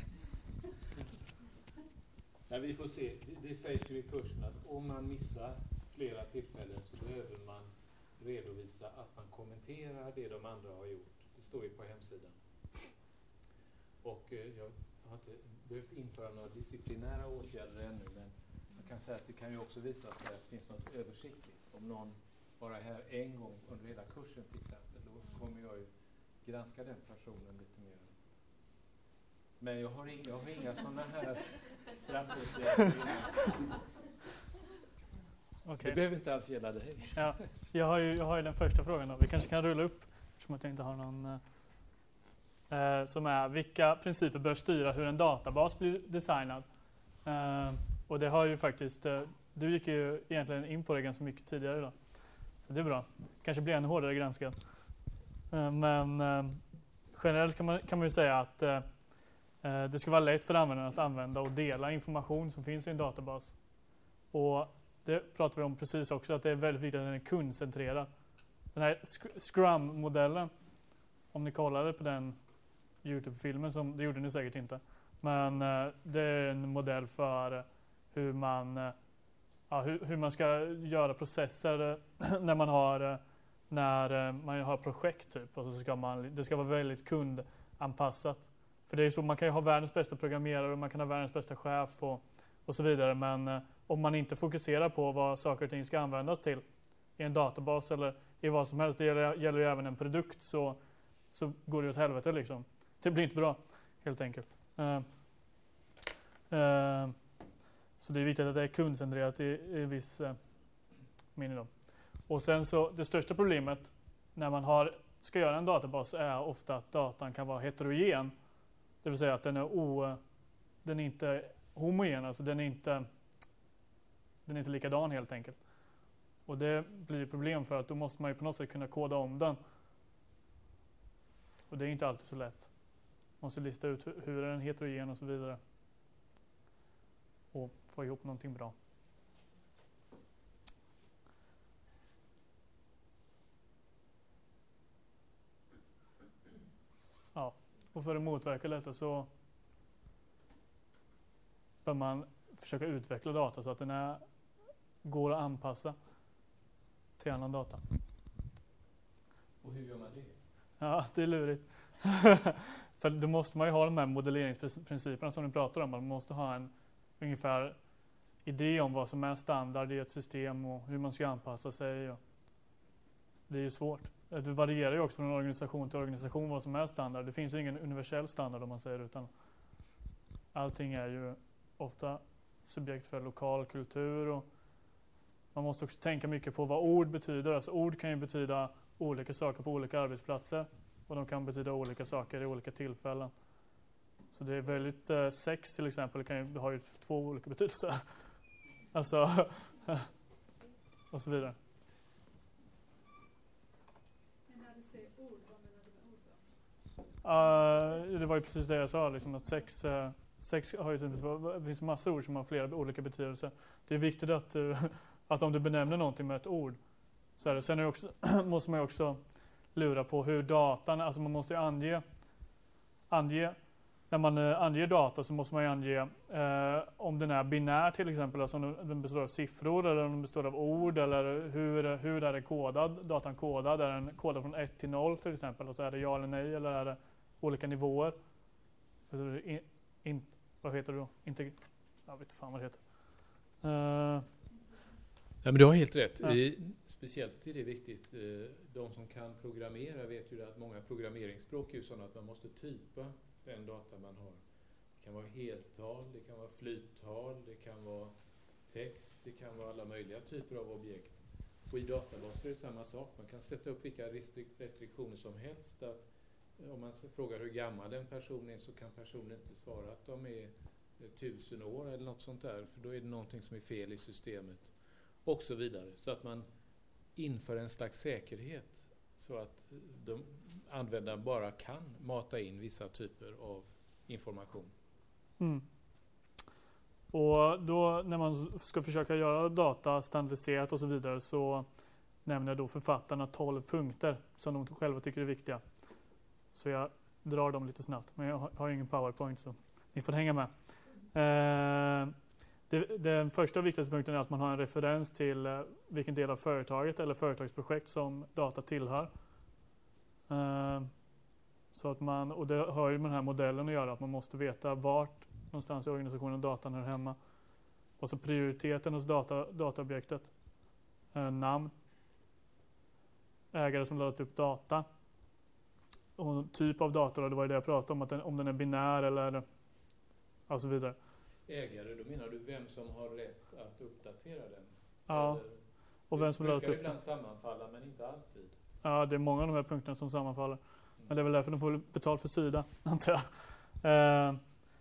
Ja, vi får se. Det, det sägs ju i kursen att om man missar flera tillfällen så behöver man redovisa att man kommenterar det de andra har gjort. Det står ju på hemsidan. Och eh, jag har inte behövt införa några disciplinära åtgärder ännu, men man kan säga att det kan ju också visa sig att det finns något översiktligt. Om någon bara är här en gång under hela kursen till exempel, då kommer jag ju granska den personen lite mer. Men jag har inga, jag har inga sådana här straffåtgärder. Okay. Det behöver inte alls gälla dig. Ja, jag, har ju, jag har ju den första frågan då. Vi kanske kan rulla upp, eftersom att jag inte har någon. Eh, som är, vilka principer bör styra hur en databas blir designad? Eh, och det har ju faktiskt, eh, du gick ju egentligen in på det ganska mycket tidigare idag. Det är bra. Kanske blir ännu hårdare granskad. Eh, men eh, generellt kan man, kan man ju säga att eh, det ska vara lätt för användaren att använda och dela information som finns i en databas. Och det pratar vi om precis också, att det är väldigt viktigt att den är kundcentrerad. Den här Scrum-modellen, om ni kollade på den YouTube-filmen, som det gjorde ni säkert inte. Men eh, det är en modell för hur man, eh, ja, hur, hur man ska göra processer eh, när man har eh, när eh, man har projekt typ. Och så ska man, det ska vara väldigt kundanpassat. För det är så, man kan ju ha världens bästa programmerare och man kan ha världens bästa chef och, och så vidare. Men eh, om man inte fokuserar på vad saker och ting ska användas till i en databas eller i vad som helst, det gäller, gäller ju även en produkt, så, så går det åt helvete liksom. Det blir inte bra, helt enkelt. Uh, uh, så det är viktigt att det är kundcentrerat i, i viss uh, mening då. Och sen så, det största problemet när man har, ska göra en databas är ofta att datan kan vara heterogen. Det vill säga att den är, o, den är inte homogen, alltså den är inte, den är inte likadan helt enkelt. Och det blir problem för att då måste man ju på något sätt kunna koda om den. Och det är inte alltid så lätt. Man måste lista ut hur, hur är den heterogen och så vidare. Och få ihop någonting bra. Ja, och för att motverka detta så bör man försöka utveckla data så att den är, går att anpassa till annan data. Och hur gör man det? Ja, det är lurigt. För då måste man ju ha de här modelleringsprinciperna som ni pratar om. Man måste ha en ungefär idé om vad som är standard i ett system och hur man ska anpassa sig. Det är ju svårt. Det varierar ju också från organisation till organisation vad som är standard. Det finns ju ingen universell standard om man säger, utan allting är ju ofta subjekt för lokal kultur, och man måste också tänka mycket på vad ord betyder. Alltså ord kan ju betyda olika saker på olika arbetsplatser, och de kan betyda olika saker i olika tillfällen. Så det är väldigt, eh, sex till exempel kan ju ha ju två olika betydelser. Alltså och så vidare. Men när du säger ord, vad menar du med ord då? Uh, det var ju precis det jag sa, liksom, att sex, uh, sex har ju typ, det finns massa ord som har flera olika betydelser. Det är viktigt att, uh, att om du benämner någonting med ett ord, så är det. Sen är det också, måste man ju också lura på hur datan, alltså man måste ju ange, ange när man eh, anger data så måste man ju ange eh, om den är binär till exempel, alltså om den består av siffror eller om den består av ord, eller hur, hur är det kodad, datan kodad, är den kodad från ett till noll till exempel, och så är det ja eller nej, eller är det olika nivåer. In, in, vad heter det då? Inte, jag vet inte fan vad det heter. Uh, Ja, men du har helt rätt. Ja. I, speciellt är det viktigt. eh, De som kan programmera vet ju att många programmeringsspråk är ju sådana att man måste typa den data man har. Det kan vara heltal, det kan vara flyttal, det kan vara text, det kan vara alla möjliga typer av objekt. Och i databaser är det samma sak. Man kan sätta upp vilka restrik- restriktioner som helst. Att om man frågar hur gammal en person är så kan personen inte svara att de är tusen år eller något sånt där. För då är det någonting som är fel i systemet. Och så vidare. Så att man inför en slags säkerhet så att de användaren bara kan mata in vissa typer av information. Mm. Och då när man ska försöka göra data standardiserat och så vidare så nämner då författarna tolv punkter som de själva tycker är viktiga. Så jag drar dem lite snabbt, men jag har ingen PowerPoint så ni får hänga med. Eh, det, den första och viktigaste punkten är att man har en referens till eh, vilken del av företaget eller företagsprojekt som data tillhör. Eh, så att man, och det har ju med den här modellen att göra, att man måste veta vart någonstans i organisationen datan är hemma. Och så prioriteten hos data, dataobjektet. Eh, namn. Ägare som laddat upp data. Och typ av data, då, det var ju det jag pratade om, att den, om den är binär eller och så vidare. Ägare, då menar du vem som har rätt att uppdatera den? Ja, Eller, och vem som laddat upp den. Det brukar ibland sammanfalla, men inte alltid. Ja, det är många av de här punkterna som sammanfaller. Men det är väl därför de får betalt för sida, antar jag. Eh,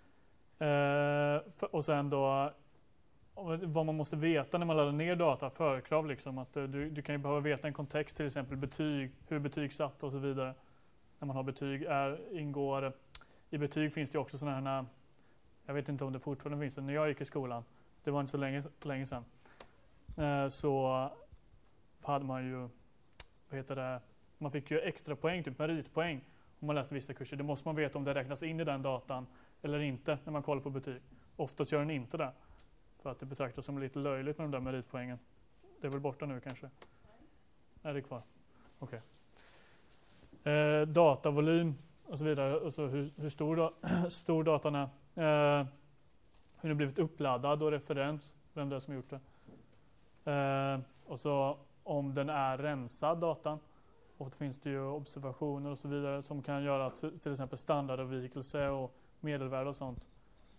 eh, för, och sen då vad man måste veta när man laddar ner data, förkrav liksom. Att du, du kan ju behöva veta en kontext, till exempel betyg, hur betyg satt och så vidare. När man har betyg är, ingår, i betyg finns det också sådana här, jag vet inte om det fortfarande finns, när jag gick i skolan, det var inte så länge, länge sedan, eh, så hade man ju, vad heter det, man fick ju extra poäng, typ meritpoäng om man läste vissa kurser. Det måste man veta om det räknas in i den datan eller inte när man kollar på betyg. Oftast gör den inte det, för att det betraktas som lite löjligt med de där meritpoängen. Det är väl borta nu kanske? Är det kvar? Okej. Okay. Eh, datavolym och så vidare, och så hur, hur stor, da, stor datan är. Eh, hur den blivit uppladdad och referens, vem det är som gjort det. Eh, och så om den är rensad datan. Och då finns det ju observationer och så vidare som kan göra att till exempel standardavvikelse och medelvärde och sånt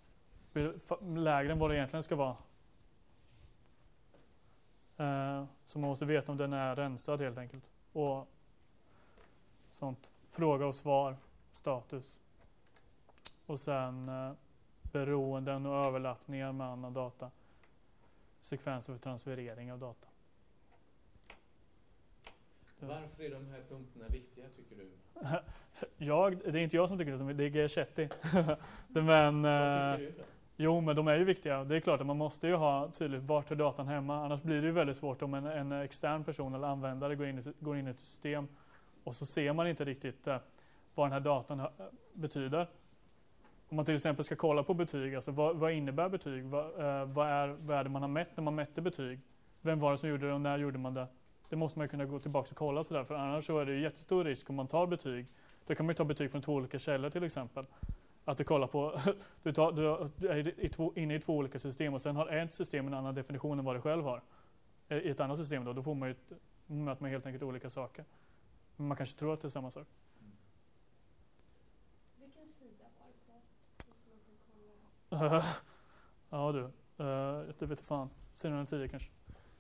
blir lägre än vad det egentligen ska vara. Eh, så man måste veta om den är rensad helt enkelt. Och sånt. Fråga och svar, status. Och sen eh, beroenden och överlappningar med annan data. Sekvenser för transferering av data. Varför är de här punkterna viktiga, tycker du? jag, det är inte jag som tycker det, det är G tjugo. men, Vad tycker du då? Jo, men de är ju viktiga. Det är klart att man måste ju ha tydligt vart är datan hemma. Annars blir det ju väldigt svårt om en, en extern person eller användare går in, går in i ett system och så ser man inte riktigt eh, vad den här datan ha, betyder. Om man till exempel ska kolla på betyg, alltså vad, vad innebär betyg? Vad, eh, vad, är, vad är det man har mätt när man mätte betyg? Vem var det som gjorde det och när gjorde man det? Det måste man ju kunna gå tillbaka och kolla sådär, för annars så är det ju jättestor risk om man tar betyg. Då kan man ju ta betyg från två olika källor till exempel. Att du kollar på, du, tar, du är i två, inne i två olika system och sen har ett system en annan definition än vad du själv har. I ett annat system då, då får man ju, möter man helt enkelt olika saker. Men man kanske tror att det är samma sak. Vilken sida var det där? Ja du, uh, det vet fan. fyrahundratio kanske.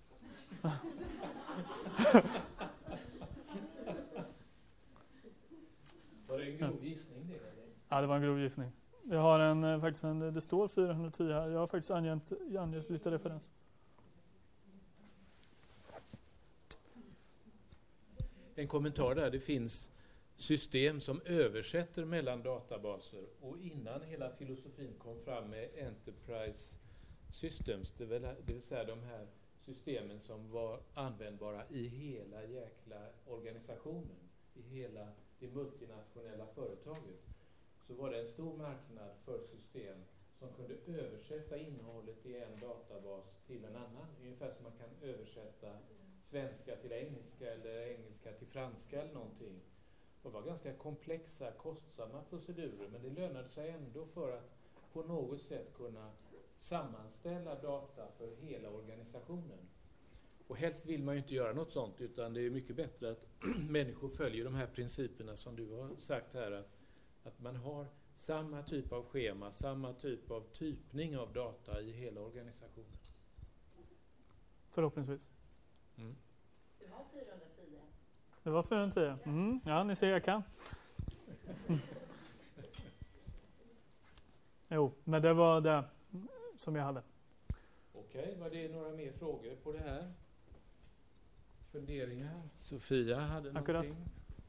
Var det en grov gissning det? Eller? Ja, det var en grov gissning. Jag har en, faktiskt en, det står fyrahundratio här. Jag har faktiskt angett, angett lite referens. En kommentar där, det finns system som översätter mellan databaser, och innan hela filosofin kom fram med Enterprise Systems, det vill, det vill säga de här systemen som var användbara i hela jäkla organisationen, i hela det multinationella företaget, så var det en stor marknad för system som kunde översätta innehållet i en databas till en annan. Ungefär som man kan översätta svenska till engelska eller engelska till franska eller någonting. Det var ganska komplexa, kostsamma procedurer, men det lönade sig ändå för att på något sätt kunna sammanställa data för hela organisationen. Och helst vill man ju inte göra något sånt, utan det är mycket bättre att människor följer de här principerna som du har sagt här, att, att man har samma typ av schema, samma typ av typning av data i hela organisationen. Förhoppningsvis. Mm. Det var fyrahundratio. Det var fyrahundratio. Mm. Ja, ni ser, jag kan. Jo, men det var det som jag hade. Okej, var det några mer frågor på det här? Funderingar? Sofia hade Akkurat. någonting?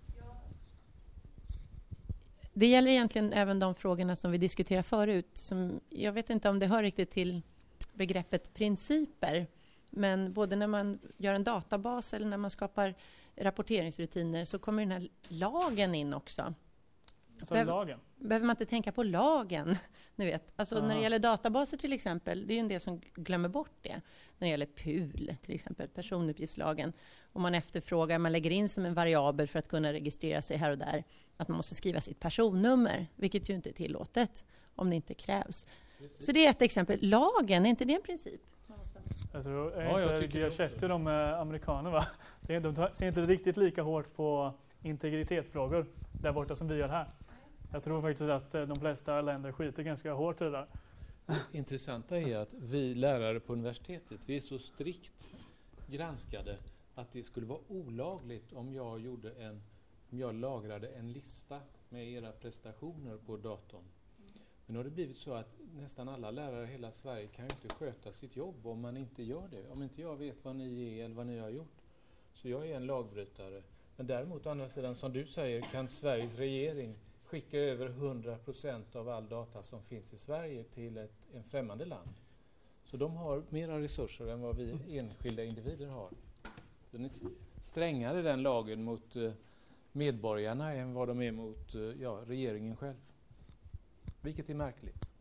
Det gäller egentligen även de frågorna som vi diskuterade förut. Som, jag vet inte om det hör riktigt till begreppet principer. Men både när man gör en databas eller när man skapar rapporteringsrutiner så kommer den här lagen in också. Så Behöver- lagen. Behöver man inte tänka på lagen? Ni vet. Alltså när det Aha. gäller databaser till exempel, det är ju en del som glömmer bort det. När det gäller P U L till exempel, personuppgiftslagen. Om man efterfrågar, man lägger in som en variabel för att kunna registrera sig här och där, att man måste skriva sitt personnummer, vilket ju inte är tillåtet om det inte krävs. Precis. Så det är ett exempel. Lagen, är inte det en princip? Jag tror, är Ja, jag inte tycker G det tjugo också. de är amerikaner, va? Det är- De tar- ser inte riktigt lika hårt på integritetsfrågor där borta som vi gör här. Jag tror faktiskt att eh, de flesta länder skiter ganska hårt i det där. Intressanta är att vi lärare på universitetet, vi är så strikt granskade att det skulle vara olagligt om jag gjorde en, om jag lagrade en lista med era prestationer på datorn. Men nu har det blivit så att nästan alla lärare i hela Sverige kan ju inte sköta sitt jobb om man inte gör det. Om inte jag vet vad ni är eller vad ni har gjort. Så jag är en lagbrytare. Men däremot, å andra sidan, som du säger, kan Sveriges regering skicka över hundra procent av all data som finns i Sverige till ett, en främmande land. Så de har mera resurser än vad vi enskilda individer har. Så den är strängare den lagen mot eh, medborgarna än vad de är mot eh, ja, regeringen själv. Vilket är märkligt.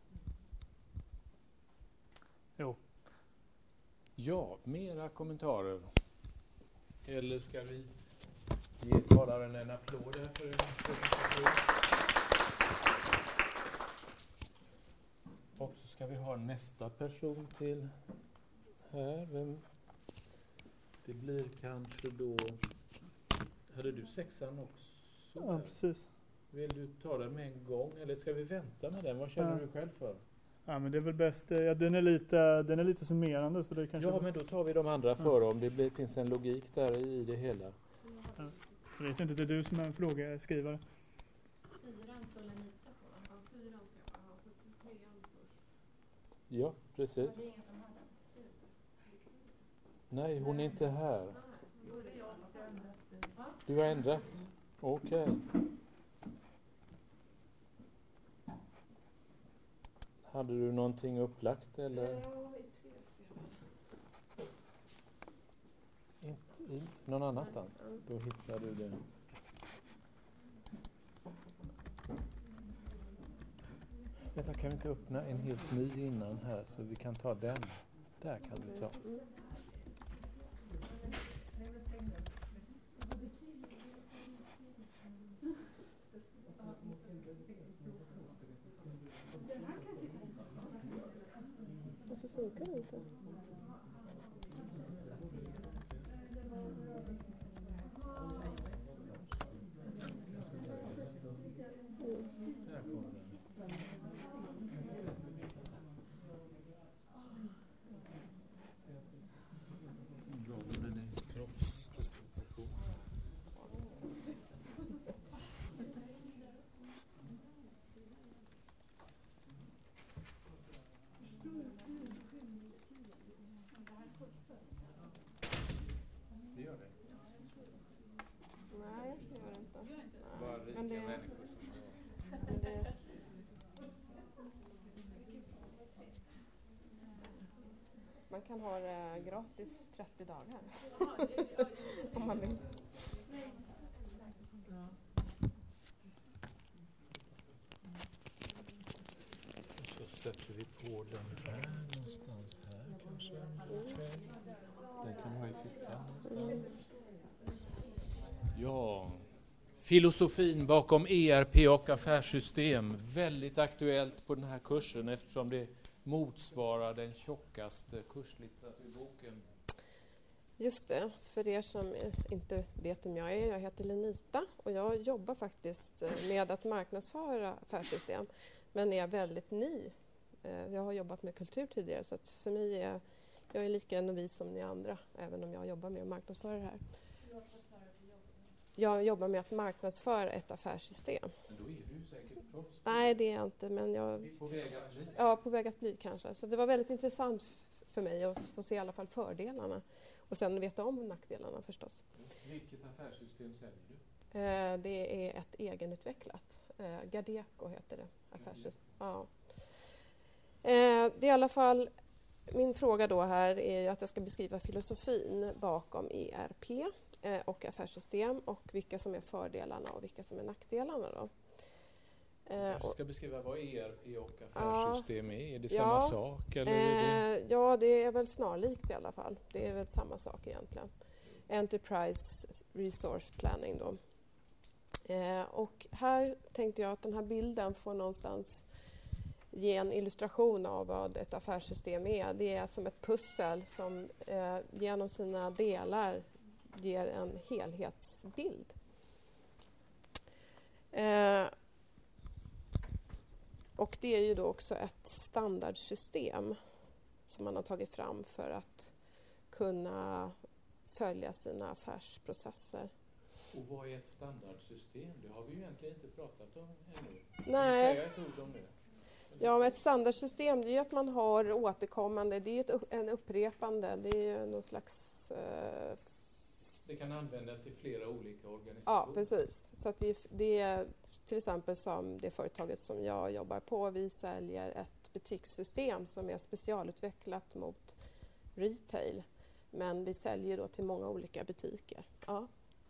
Jo. Ja, mera kommentarer. Eller ska vi ge talaren en applåd här för en presentation? Och så ska vi ha nästa person till här. Vem? Det blir kanske då... Hade du sexan också? Ja, där? precis. Vill du ta den med en gång eller ska vi vänta med den? Vad känner Ja. du själv för? Ja, men det är väl bäst. eh, Ja, den är lite, den är lite summerande så det kanske... Ja, men då tar vi de andra före om det blir, finns en logik där i det hela. Jag vet inte, det är du som är en frågeskrivare. Ja, precis. Nej, hon är inte här. Du har ändrat? Okej. Hade du någonting upplagt eller? Inte i någon annanstans? Då hittar du det. Vänta, kan vi inte öppna en helt ny innan här så vi kan ta den? Där kan vi ta. Varför funkar det inte? Där kommer den. Bra, den är kroppspresentation. Det gör det. Nej, det gör det inte. Bara rika Men det- människor som har. Men det... Man kan ha det gratis trettio dagar. Om man vill. sätter vi på den här någonstans här kanske. Okay. Den kan man ha i fickan någonstans. Ja, filosofin bakom E R P och affärssystem. Väldigt aktuellt på den här kursen eftersom det motsvarar den tjockaste kurslitteraturbboken. Just det, för er som inte vet vem jag är, jag heter Lenita och jag jobbar faktiskt med att marknadsföra affärssystem, men är väldigt ny. Jag har jobbat med kultur tidigare så att för mig är jag är lika novis som ni andra, även om jag jobbar med att marknadsföra det här. Jag jobbar med att marknadsföra ett affärssystem. Men då är du ju säkert proffs. Nej, det är jag inte, men jag... På väg att bli? Ja, på väg att bli kanske. Så det var väldigt intressant för mig att få se i alla fall fördelarna. Och sen veta om nackdelarna förstås. Vilket affärssystem säljer du? Eh, det är ett egenutvecklat. Eh, Gardeco heter det. Affärssystem. Ja. Eh, det är i alla fall... Min fråga då här är ju att jag ska beskriva filosofin bakom E R P eh, och affärssystem och vilka som är fördelarna och vilka som är nackdelarna då. Jag kanske ska beskriva vad E R P och affärssystem ja, är. Är det ja, samma sak? Eller är det... Eh, ja, det är väl snarlikt i alla fall. Det är väl samma sak egentligen. Enterprise Resource Planning då. Eh, och här tänkte jag att den här bilden får någonstans ge en illustration av vad ett affärssystem är. Det är som ett pussel som eh, genom sina delar ger en helhetsbild. Eh, och det är ju då också ett standardsystem som man har tagit fram för att kunna följa sina affärsprocesser. Och vad är ett standardsystem? Det har vi ju egentligen inte pratat om ännu. Nej. Kan du säga ett ord om det? Ja, men ett standardsystem det är ju att man har återkommande, det är ju ett, en upprepande, det är ju någon slags... Eh, det kan användas i flera olika organisationer. Ja, precis. Så att det, det är till exempel som det företaget som jag jobbar på, vi säljer ett butikssystem som är specialutvecklat mot retail. Men vi säljer då till många olika butiker. Ja.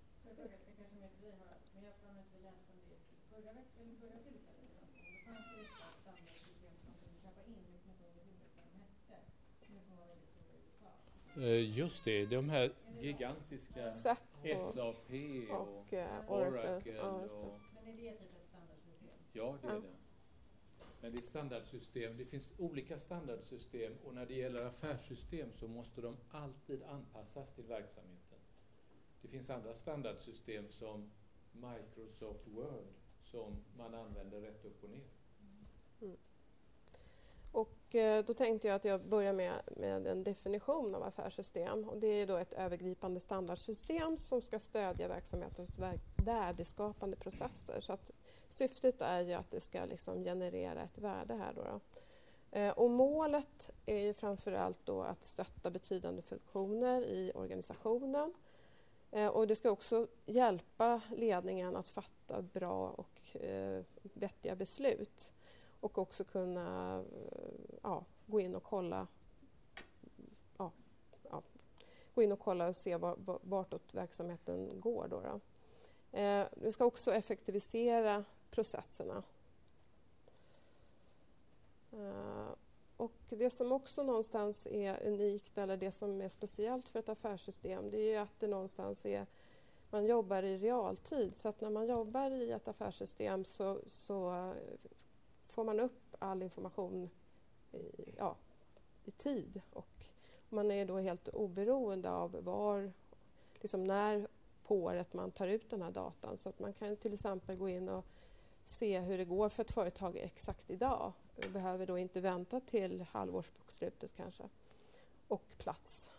Just det, de här gigantiska S A P och, och uh, Oracle. Ja, och, men är det typ ett standardsystem? Ja, det är ja. det. Men det är standardsystem. Det finns olika standardsystem och när det gäller affärssystem så måste de alltid anpassas till verksamheten. Det finns andra standardsystem som Microsoft Word som man använder rätt upp och ner. Mm. Och eh, då tänkte jag att jag börjar med, med en definition av affärssystem. Och det är då ett övergripande standardsystem som ska stödja verksamhetens vär- värdeskapande processer. Så att syftet är ju att det ska liksom generera ett värde här. Då då. Eh, och målet är ju framförallt då att stötta betydande funktioner i organisationen. Eh, och det ska också hjälpa ledningen att fatta bra och eh, vettiga beslut. Och också kunna ja, gå in och kolla ja, ja, gå in och kolla och se var, vartåt verksamheten går. Då då. Eh, vi ska också effektivisera processerna. Eh, och det som också någonstans är unikt eller det som är speciellt för ett affärssystem det är ju att det någonstans är man jobbar i realtid. Så att när man jobbar i ett affärssystem så, så får man upp all information i, ja, i tid och man är då helt oberoende av var, liksom när på året man tar ut den här datan. Så att man kan till exempel gå in och se hur det går för ett företag exakt idag. Vi behöver då inte vänta till halvårsbokslutet kanske. Och plats.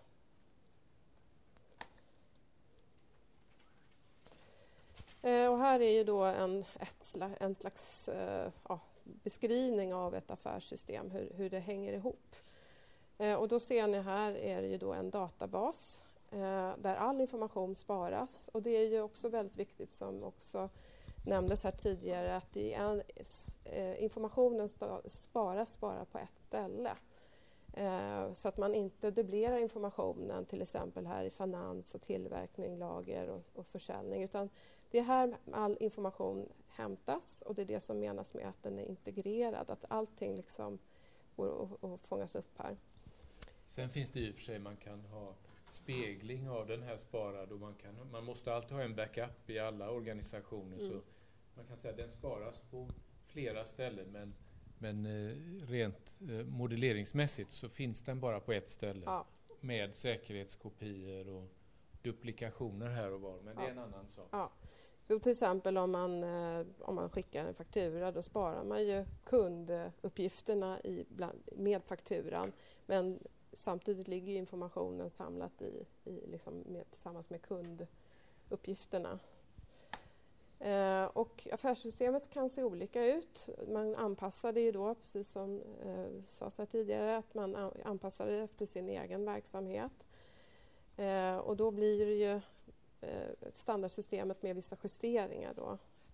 Eh, och här är ju då en, ett sla, en slags eh, ja, beskrivning av ett affärssystem, hur, hur det hänger ihop. Eh, och då ser ni här är det ju då en databas eh, där all information sparas. Och det är ju också väldigt viktigt som också nämndes här tidigare att det är en, eh, informationen sta, sparas bara på ett ställe. Eh, så att man inte dubblerar informationen till exempel här i finans och tillverkning, lager och, och försäljning. Utan det är här all information hämtas och det är det som menas med att den är integrerad. Att allting liksom och, och, och fångas upp här. Sen finns det i och för sig, man kan ha spegling av den här sparad och man, kan, man måste alltid ha en backup i alla organisationer. Mm. Så man kan säga att den sparas på flera ställen, men, men eh, rent eh, modelleringsmässigt så finns den bara på ett ställe. Ja. Med säkerhetskopior och duplikationer här och var, men det är Ja. en annan sak. Ja. Så till exempel om man, eh, om man skickar en faktura, då sparar man ju kunduppgifterna i bland, med fakturan, men samtidigt ligger ju informationen samlat i, i liksom med, tillsammans med kunduppgifterna. Eh, och affärssystemet kan se olika ut. Man anpassar det ju då, precis som eh, sades här tidigare, att man an- anpassar det efter sin egen verksamhet. Eh, och då blir det ju eh, standardsystemet med vissa justeringar då.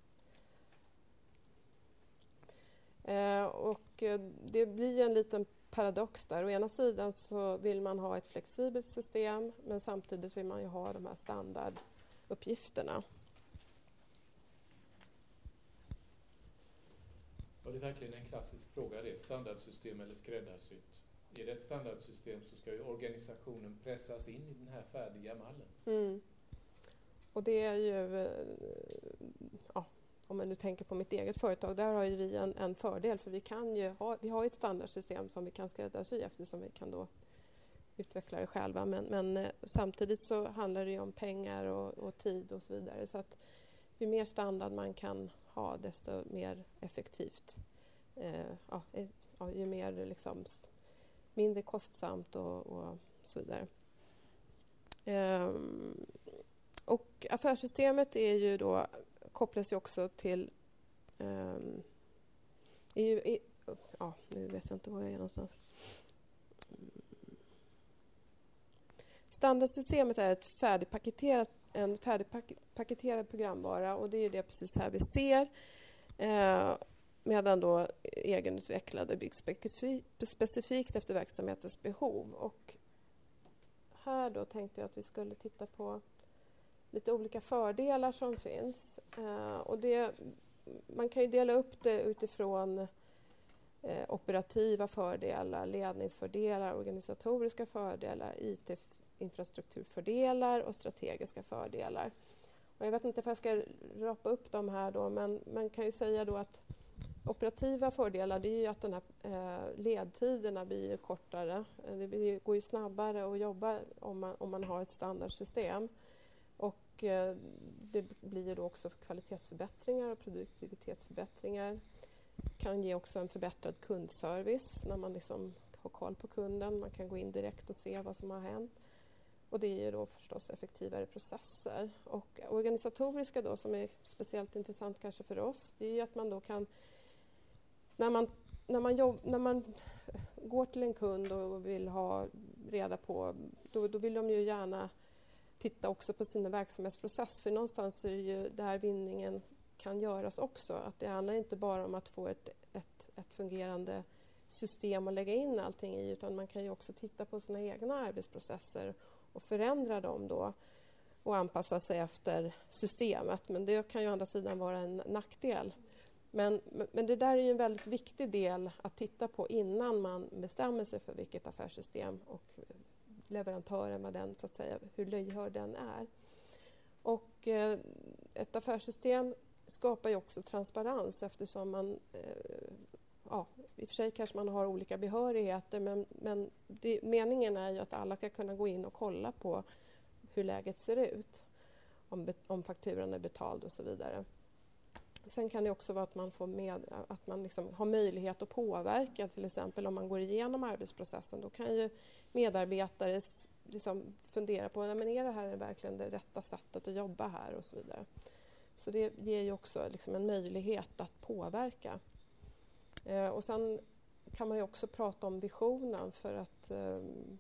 Eh, och eh, det blir en liten paradox där. Å ena sidan så vill man ha ett flexibelt system, men samtidigt vill man ju ha de här standarduppgifterna. Och det är verkligen en klassisk fråga, det är standardsystem eller skräddarsytt. Är det ett standardsystem så ska ju organisationen pressas in i den här färdiga mallen. Mm. Och det är ju, eh, ja, om man nu tänker på mitt eget företag, där har ju vi en, en fördel, för vi kan ju ha, vi har ett standardsystem som vi kan skräddarsy eftersom vi kan då utveckla det själva. Men, men eh, samtidigt så handlar det ju om pengar och, och tid och så vidare. Så att ju mer standard man kan ha, desto mer effektivt. Eh, ja, eh, ja, ju mer liksom s- mindre kostsamt och, och så vidare. Ehm, och affärssystemet är ju då, kopplas ju också till ehm, är ju, är, ja, nu vet jag inte var jag är någonstans. Standardsystemet är ett färdigpaketerat, en färdigpaketerad programvara, och det är det precis här vi ser. Eh, medan då egenutvecklade byggs specifi- specifikt efter verksamhetens behov. Och här då tänkte jag att vi skulle titta på lite olika fördelar som finns. Eh, och det, man kan ju dela upp det utifrån eh, operativa fördelar, ledningsfördelar, organisatoriska fördelar, I T-infrastrukturfördelar och strategiska fördelar. Och jag vet inte om jag ska rapa upp dem här då, men man kan ju säga då att operativa fördelar, det är ju att den här eh, ledtiderna blir ju kortare. Eh, Det blir, går ju snabbare att jobba om man, om man har ett standardsystem. Och eh, det blir ju då också kvalitetsförbättringar och produktivitetsförbättringar. Kan ge också en förbättrad kundservice när man liksom har koll på kunden. Man kan gå in direkt och se vad som har hänt. Och det är ju då förstås effektivare processer. Och organisatoriska då, som är speciellt intressant kanske för oss, det är ju att man då kan, när man, när man, jobb, när man går till en kund och vill ha reda på, då, då vill de ju gärna titta också på sina verksamhetsprocess, för någonstans är det ju där vinningen kan göras också. Att det handlar inte bara om att få ett, ett, ett fungerande system att lägga in allting i, utan man kan ju också titta på sina egna arbetsprocesser och förändra dem då och anpassa sig efter systemet. Men det kan ju å andra sidan vara en nackdel. Men, men det där är ju en väldigt viktig del att titta på innan man bestämmer sig för vilket affärssystem och leverantören, vad den, så att säga, hur lyhörd den är. Och eh, ett affärssystem skapar ju också transparens, eftersom man eh, ja, i och för sig kanske man har olika behörigheter, men, men det, meningen är ju att alla ska kunna gå in och kolla på hur läget ser ut, om, be, om fakturan är betald och så vidare. Sen kan det också vara att man, får med, att man liksom har möjlighet att påverka, till exempel om man går igenom arbetsprocessen. Då kan ju medarbetare liksom fundera på, men är det här verkligen det rätta sättet att jobba här och så vidare. Så det ger ju också liksom en möjlighet att påverka. Eh, och sen kan man ju också prata om visionen, för att eh,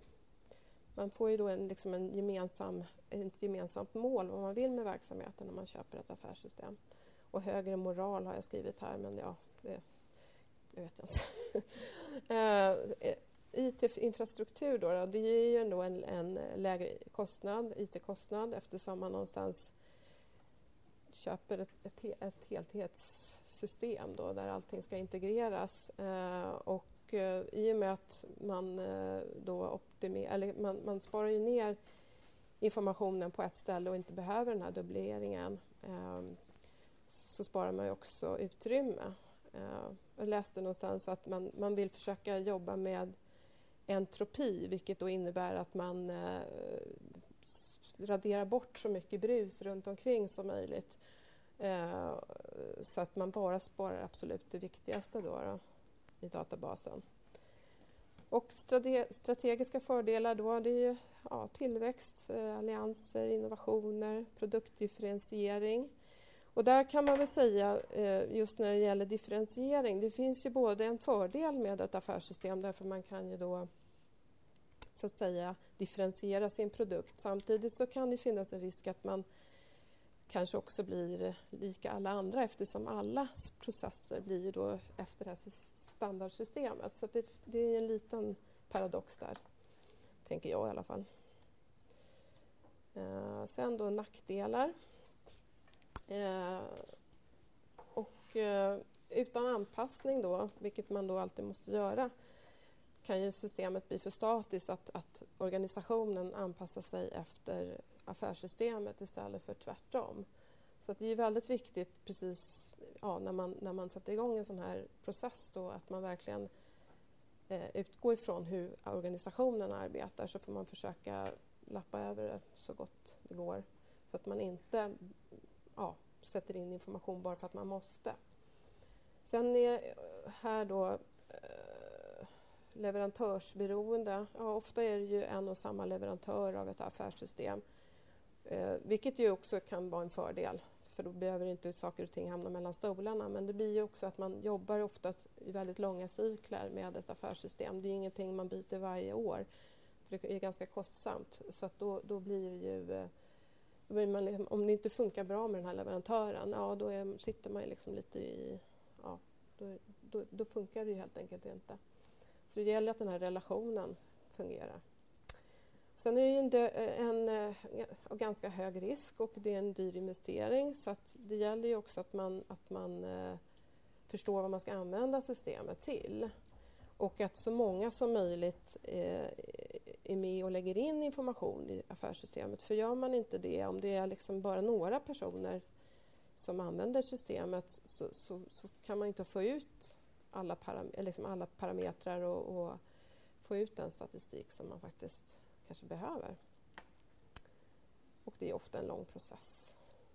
man får ju då en, liksom en gemensam, ett gemensamt mål vad man vill med verksamheten när man köper ett affärssystem. Och högre moral har jag skrivit här, men ja, det, det vet jag inte. eh, I T-infrastruktur då, då, det ger ju ändå en, en lägre kostnad, I T-kostnad, eftersom man någonstans köper ett, ett, ett helhetssystem då, där allting ska integreras. Eh, och eh, i och med att man eh, då optimerar, eller man, man sparar ju ner informationen på ett ställe och inte behöver den här dubbleringen, eh, så sparar man ju också utrymme. Eh, jag läste någonstans att man, man vill försöka jobba med entropi, vilket då innebär att man eh, raderar bort så mycket brus runt omkring som möjligt. Eh, så att man bara sparar absolut det viktigaste då, då i databasen. Och strate- strategiska fördelar då, det är ju ja, tillväxt, eh, allianser, innovationer, produktdifferentiering. Och där kan man väl säga, eh, just när det gäller differentiering, det finns ju både en fördel med ett affärssystem, därför man kan ju då så att säga differentiera sin produkt. Samtidigt så kan det finnas en risk att man kanske också blir lika alla andra, eftersom alla processer blir ju då efter det här standardsystemet. Så det, det är en liten paradox där, tänker jag i alla fall. Eh, sen då nackdelar. Eh, och eh, utan anpassning då, vilket man då alltid måste göra, kan ju systemet bli för statiskt, att, att organisationen anpassar sig efter affärssystemet istället för tvärtom. Så att det är väldigt viktigt precis ja, när, man, när man sätter igång en sån här process då, att man verkligen eh, utgår ifrån hur organisationen arbetar, så får man försöka lappa över det så gott det går. Så att man inte ja, sätter in information bara för att man måste. Sen är här då leverantörsberoende. Ja, ofta är det ju en och samma leverantör av ett affärssystem. Eh, vilket ju också kan vara en fördel. För då behöver inte saker och ting hamna mellan stolarna. Men det blir ju också att man jobbar ofta i väldigt långa cykler med ett affärssystem. Det är ingenting man byter varje år. För det är ganska kostsamt. Så att då, då blir det ju... Då blir man liksom, om det inte funkar bra med den här leverantören, ja, då är, sitter man liksom lite i... Ja, då, då, då funkar det ju helt enkelt inte. Så det gäller att den här relationen fungerar. Sen är det ju en, dö, en, en ganska hög risk och det är en dyr investering. Så att det gäller ju också att man, att man eh, förstår vad man ska använda systemet till. Och att så många som möjligt eh, är med och lägger in information i affärssystemet. För gör man inte det, om det är liksom bara några personer som använder systemet, så, så, så kan man inte få ut alla, param- liksom alla parametrar och, och få ut den statistik som man faktiskt kanske behöver. Och det är ofta en lång process.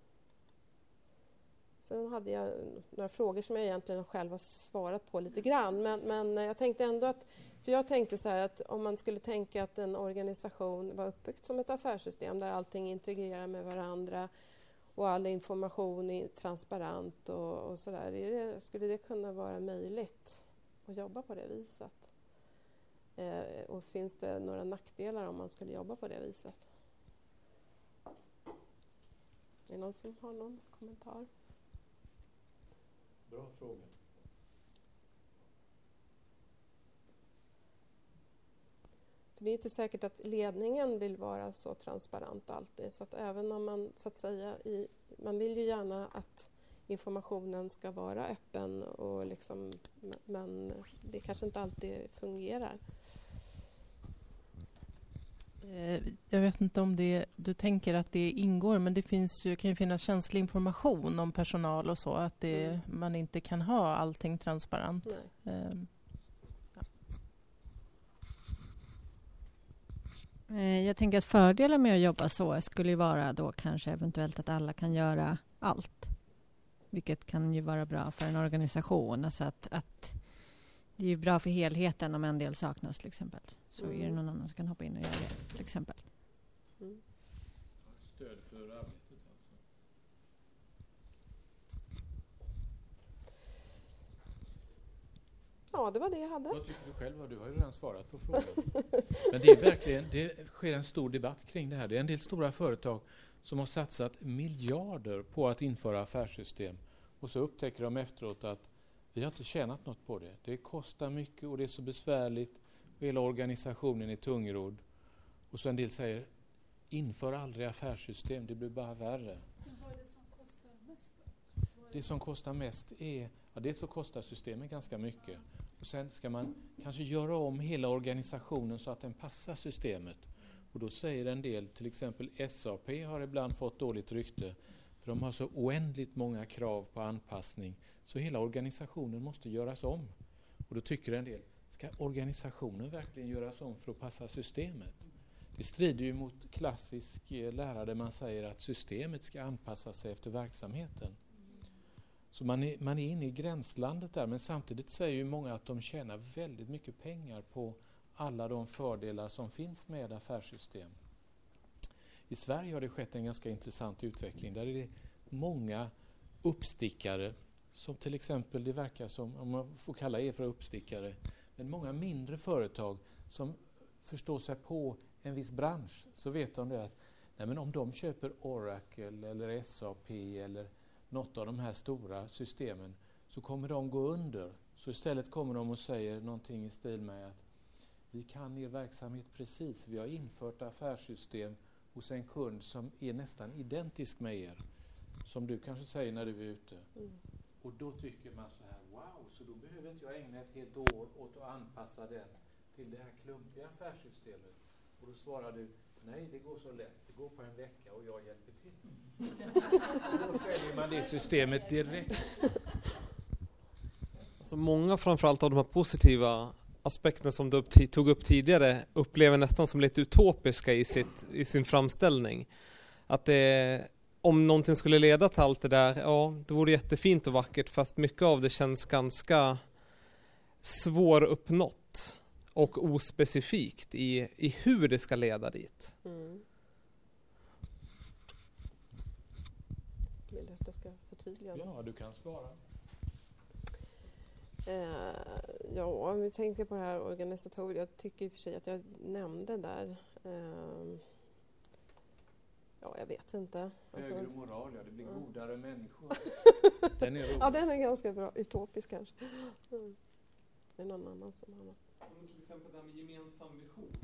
Sen hade jag några frågor som jag egentligen själv har svarat på lite grann. Men, men jag tänkte ändå att, för jag tänkte så här att om man skulle tänka att en organisation var uppbyggt som ett affärssystem där allting integrerar med varandra och all information är transparent och, och sådär. Skulle det kunna vara möjligt att jobba på det viset? Eh, och finns det några nackdelar om man skulle jobba på det viset? Är det någon som har någon kommentar? Bra fråga. För det är inte säkert att ledningen vill vara så transparent alltid. Så att även om man så att säga i, man vill ju gärna att informationen ska vara öppen och liksom, men det kanske inte alltid fungerar. Jag vet inte om det, du tänker att det ingår, men det finns ju, kan ju finnas känslig information om personal och så, att det, mm. man inte kan ha allting transparent. Um, ja. Jag tänker att fördelen med att jobba så skulle ju vara då kanske eventuellt att alla kan göra allt. Vilket kan ju vara bra för en organisation. Alltså att, att det är ju bra för helheten om en del saknas till exempel. Så mm. är det någon annan som kan hoppa in och göra det till exempel. Mm. Stöd för arbetet alltså. Ja, det var det jag hade. Vad tycker du själv? Du har ju redan svarat på frågan. Men det är verkligen, det sker en stor debatt kring det här. Det är en del stora företag som har satsat miljarder på att införa affärssystem. Och så upptäcker de efteråt att vi har inte tjänat något på det. Det kostar mycket och det är så besvärligt. Hela organisationen är tungrodd. Och så en del säger, inför aldrig affärssystem, det blir bara värre. Men vad är det som kostar mest? det som kostar mest är, ja, dels så kostar systemet ganska mycket. Och sen ska man kanske göra om hela organisationen så att den passar systemet. Och då säger en del, till exempel S A P har ibland fått dåligt rykte. För de har så oändligt många krav på anpassning. Så hela organisationen måste göras om. Och då tycker en del, ska organisationen verkligen göras om för att passa systemet? Det strider ju mot klassisk lära där man säger att systemet ska anpassa sig efter verksamheten. Så man är, man är inne i gränslandet där, men samtidigt säger ju många att de tjänar väldigt mycket pengar på alla de fördelar som finns med affärssystem. I Sverige har det skett en ganska intressant utveckling där det är många uppstickare, som till exempel, det verkar som, om man får kalla er för uppstickare, men många mindre företag som förstår sig på en viss bransch, så vet de det att nej, men om de köper Oracle eller S A P eller något av de här stora systemen så kommer de gå under. Så istället kommer de och säger någonting i stil med att vi kan er verksamhet precis. Vi har infört affärssystem hos en kund som är nästan identisk med er. Som du kanske säger när du är ute. Mm. Och då tycker man så här, wow, så då behöver inte jag ägna ett helt år åt att anpassa den till det här klumpiga affärssystemet. Och då svarar du, nej, det går så lätt. Det går på en vecka och jag hjälper till. Och då säljer man det systemet direkt. Alltså många framförallt av de här positiva aspekterna som du upp t- tog upp tidigare upplever nästan som lite utopiska i, sitt, i sin framställning. Att det, om någonting skulle leda till allt det där, ja, det vore jättefint och vackert, fast mycket av det känns ganska svåruppnått och ospecifikt i, i hur det ska leda dit. Mm. Vill du att jag ska förtydliga? Ja, du kan svara. Eh, ja, om vi tänker på det här organisatoriskt, jag tycker i och för sig att jag nämnde där. Eh, ja, jag vet inte. Högre alltså, moral, ja, det blir ja. godare människor. Den är rolig. Ja, den är ganska bra. Utopisk kanske. Mm. Det är någon annan som har något. Till exempel det här med gemensam vision.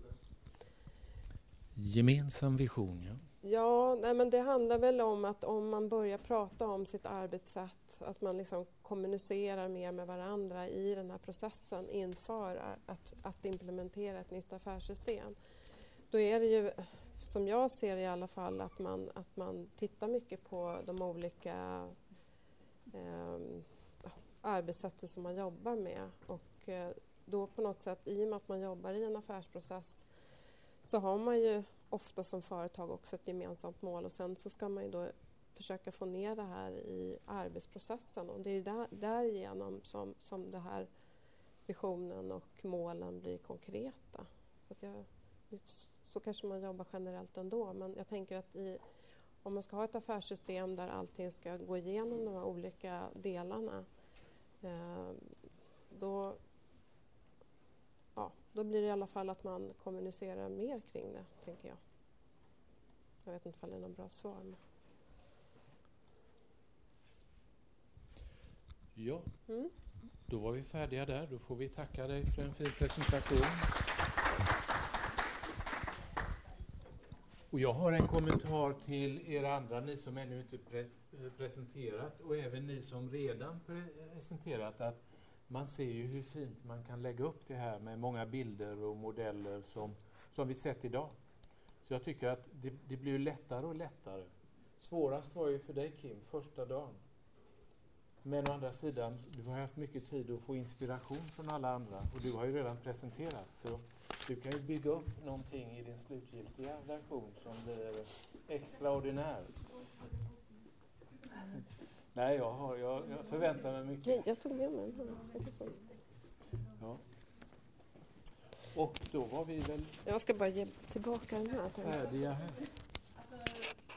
Gemensam vision, ja. Ja, nej, men det handlar väl om att om man börjar prata om sitt arbetssätt, att man liksom kommunicerar mer med varandra i den här processen inför att, att implementera ett nytt affärssystem. Då är det ju, som jag ser i alla fall, att man, att man tittar mycket på de olika eh, arbetssätten som man jobbar med. Och eh, då på något sätt, i och med att man jobbar i en affärsprocess, så har man ju ofta som företag också ett gemensamt mål, och sen så ska man ju då försöka få ner det här i arbetsprocessen, och det är där, därigenom som, som det här visionen och målen blir konkreta. Så, att jag, så kanske man jobbar generellt ändå, men jag tänker att i, om man ska ha ett affärssystem där allting ska gå igenom de här olika delarna, eh, då Ja, då blir det i alla fall att man kommunicerar mer kring det, tänker jag. Jag vet inte om det är något bra svar. Men... Ja, mm. Då var vi färdiga där. Då får vi tacka dig för en fin presentation. Och jag har en kommentar till er andra, ni som ännu inte pre- presenterat, och även ni som redan presenterat, att man ser ju hur fint man kan lägga upp det här med många bilder och modeller som, som vi sett idag. Så jag tycker att det, det blir lättare och lättare. Svårast var ju för dig, Kim, första dagen. Men å andra sidan, du har haft mycket tid att få inspiration från alla andra, och du har ju redan presenterat. Så du kan ju bygga upp någonting i din slutgiltiga version som blir extraordinär. Nej, jag, har, jag, jag förväntar mig mycket. Nej, jag tog med mig den. Ja. Och då var vi väl... Jag ska bara ge tillbaka den här. Färdiga här. Alltså,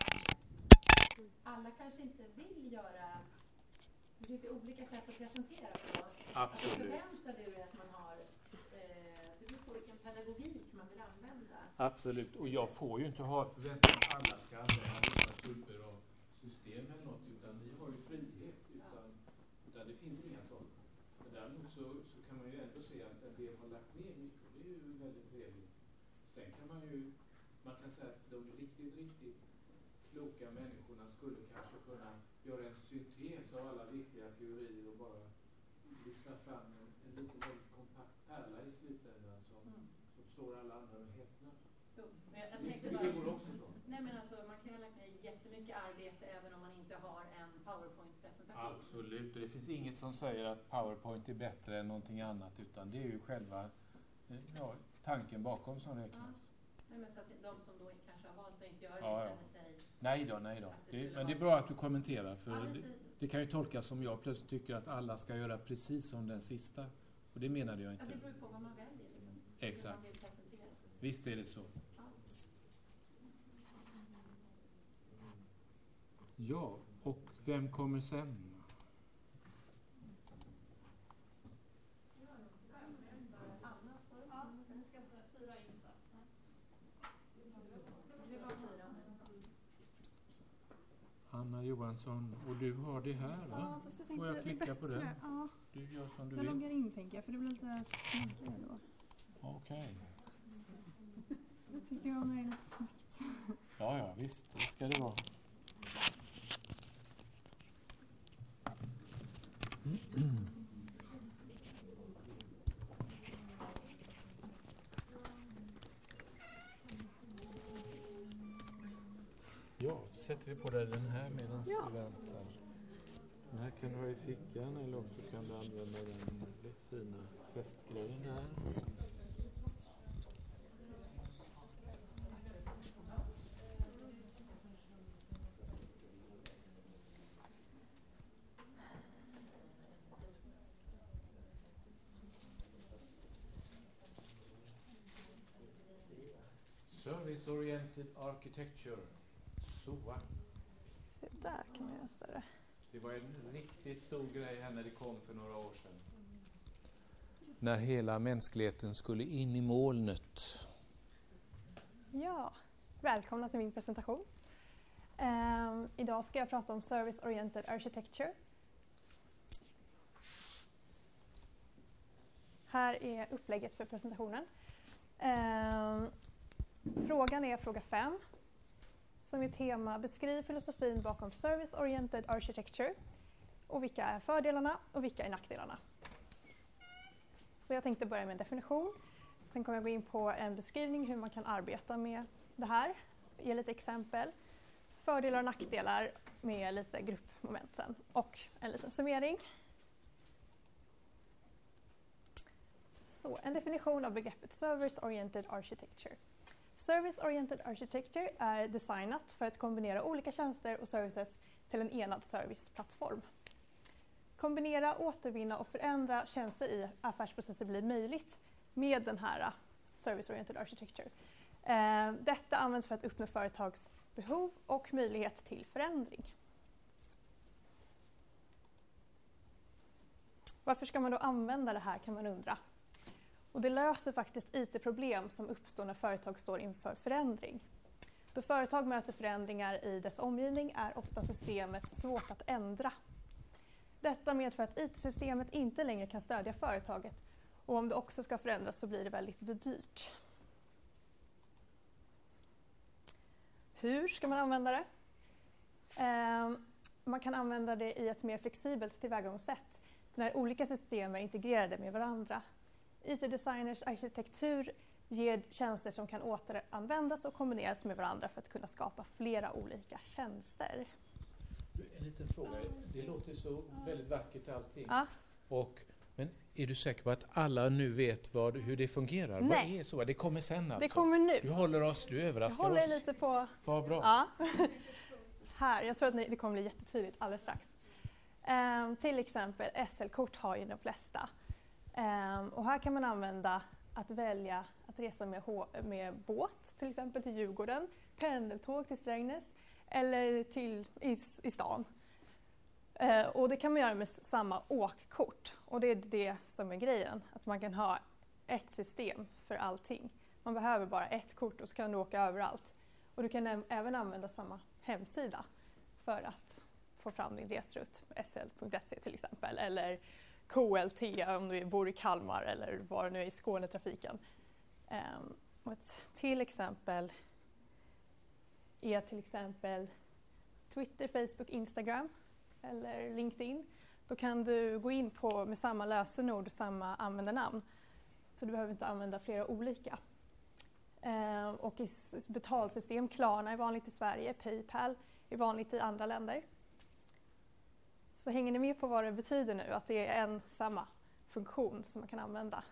alla kanske inte vill göra... Det finns ju olika sätt att presentera på. Absolut. Förväntar du dig att man har... Eh, det beror på vilken pedagogik man vill använda. Absolut. Och jag får ju inte ha förväntan att alla ska använda vissa typer av system eller något, utan vi har ju frihet. Utan, utan det finns inga sådana. Men däremot så, så kan man ju ändå se att en del har lagt ner mycket. Det är ju väldigt trevligt. Sen kan man ju... Man kan säga att de riktigt, riktigt kloka människorna skulle kanske kunna göra en syntes av alla viktiga teorier och bara visa fram en, en liten väldigt kompakt pärla i slutändan som, mm. som slår alla andra med häpnad. Jo, men jag, jag tänkte bara, det går också bra. Nej, men alltså, man kan ju lägga ner jättemycket arbete även om man inte har en PowerPoint-presentation. Absolut, och det finns inget som säger att PowerPoint är bättre än någonting annat, utan det är ju själva ja, tanken bakom som räknas. Ja. Nej, men så att de som då kanske har valt att inte göra det ja, känner sig... Nej då, nej då. Det det men det är bra att du kommenterar, för ja, det, det kan ju tolkas som jag plötsligt tycker att alla ska göra precis som den sista. Och det menade jag inte. Ja, det beror på vad man väljer. Liksom. Exakt. Man vill presentera. Visst är det så. Ja. Ja, och vem kommer sen? Anna Johansson, och du har det här, va? Ja, fast jag tänkte får jag klicka det är på den? Ja. Du gör som du jag vill. loggar in, tänker jag, för det blir lite snyggare då. Okej. Okay. Jag tycker om det är lite snyggt. Ja, ja, visst. Det ska det vara. Ja, sätter vi på dig den här medan ja. vi väntar. Den här kan du ha i fickan, eller också kan du använda den fina fästgrejen här. Service-oriented architecture. S O A. Så där kan man göra större. Det var en riktigt stor grej här när det kom för några år sedan. När hela mänskligheten skulle in i molnet. Ja, välkomna till min presentation. Um, idag ska jag prata om Service-oriented architecture. Här är upplägget för presentationen. Um, frågan är fråga fem. Som är tema beskriv filosofin bakom Service-oriented architecture och vilka är fördelarna och vilka är nackdelarna. Så jag tänkte börja med en definition. Sen kommer jag gå in på en beskrivning hur man kan arbeta med det här. Ge lite exempel. Fördelar och nackdelar med lite gruppmoment sen. Och en liten summering. Så, en definition av begreppet Service-oriented architecture. Service-oriented architecture är designat för att kombinera olika tjänster och services till en enad serviceplattform. Kombinera, återvinna och förändra tjänster i affärsprocesser blir möjligt med den här Service-oriented architecture. Eh, detta används för att uppnå företags behov och möjlighet till förändring. Varför ska man då använda det här, kan man undra. Och det löser faktiskt I T-problem som uppstår när företag står inför förändring. Då företag möter förändringar i dess omgivning är ofta systemet svårt att ändra. Detta medför att I T-systemet inte längre kan stödja företaget och om det också ska förändras så blir det väldigt dyrt. Hur ska man använda det? Eh, man kan använda det i ett mer flexibelt tillvägagångssätt när olika system är integrerade med varandra. I T-designers arkitektur ger tjänster som kan återanvändas och kombineras med varandra för att kunna skapa flera olika tjänster. En liten fråga. Det låter så väldigt vackert allting. Ja. Och, men är du säker på att alla nu vet vad, hur det fungerar? Nej. Vad är så? Det kommer sen alltså? Det kommer nu. Du håller oss, du överraskar jag håller oss. lite på... Vad bra. Ja. Här, jag tror att ni, det kommer bli jättetydligt alldeles strax. Um, till exempel S L-kort har ju de flesta. Um, och här kan man använda att välja att resa med, H- med båt, till exempel till Djurgården, pendeltåg till Strängnäs eller till i, i stan. Uh, och det kan man göra med samma åkkort. Och det är det som är grejen, att man kan ha ett system för allting. Man behöver bara ett kort och så kan du åka överallt. Och du kan äm- även använda samma hemsida för att få fram din resrutt, S L punkt se till exempel, eller K L T om du bor i Kalmar eller var du nu är i Skånetrafiken. Um, och ett till exempel är till exempel Twitter, Facebook, Instagram. eller LinkedIn, då kan du gå in på med samma lösenord och samma användarnamn. Så du behöver inte använda flera olika. Eh, och i s- betalsystem, Klarna är vanligt i Sverige, Paypal är vanligt i andra länder. Så hänger ni med på vad det betyder nu, att det är en samma funktion som man kan använda?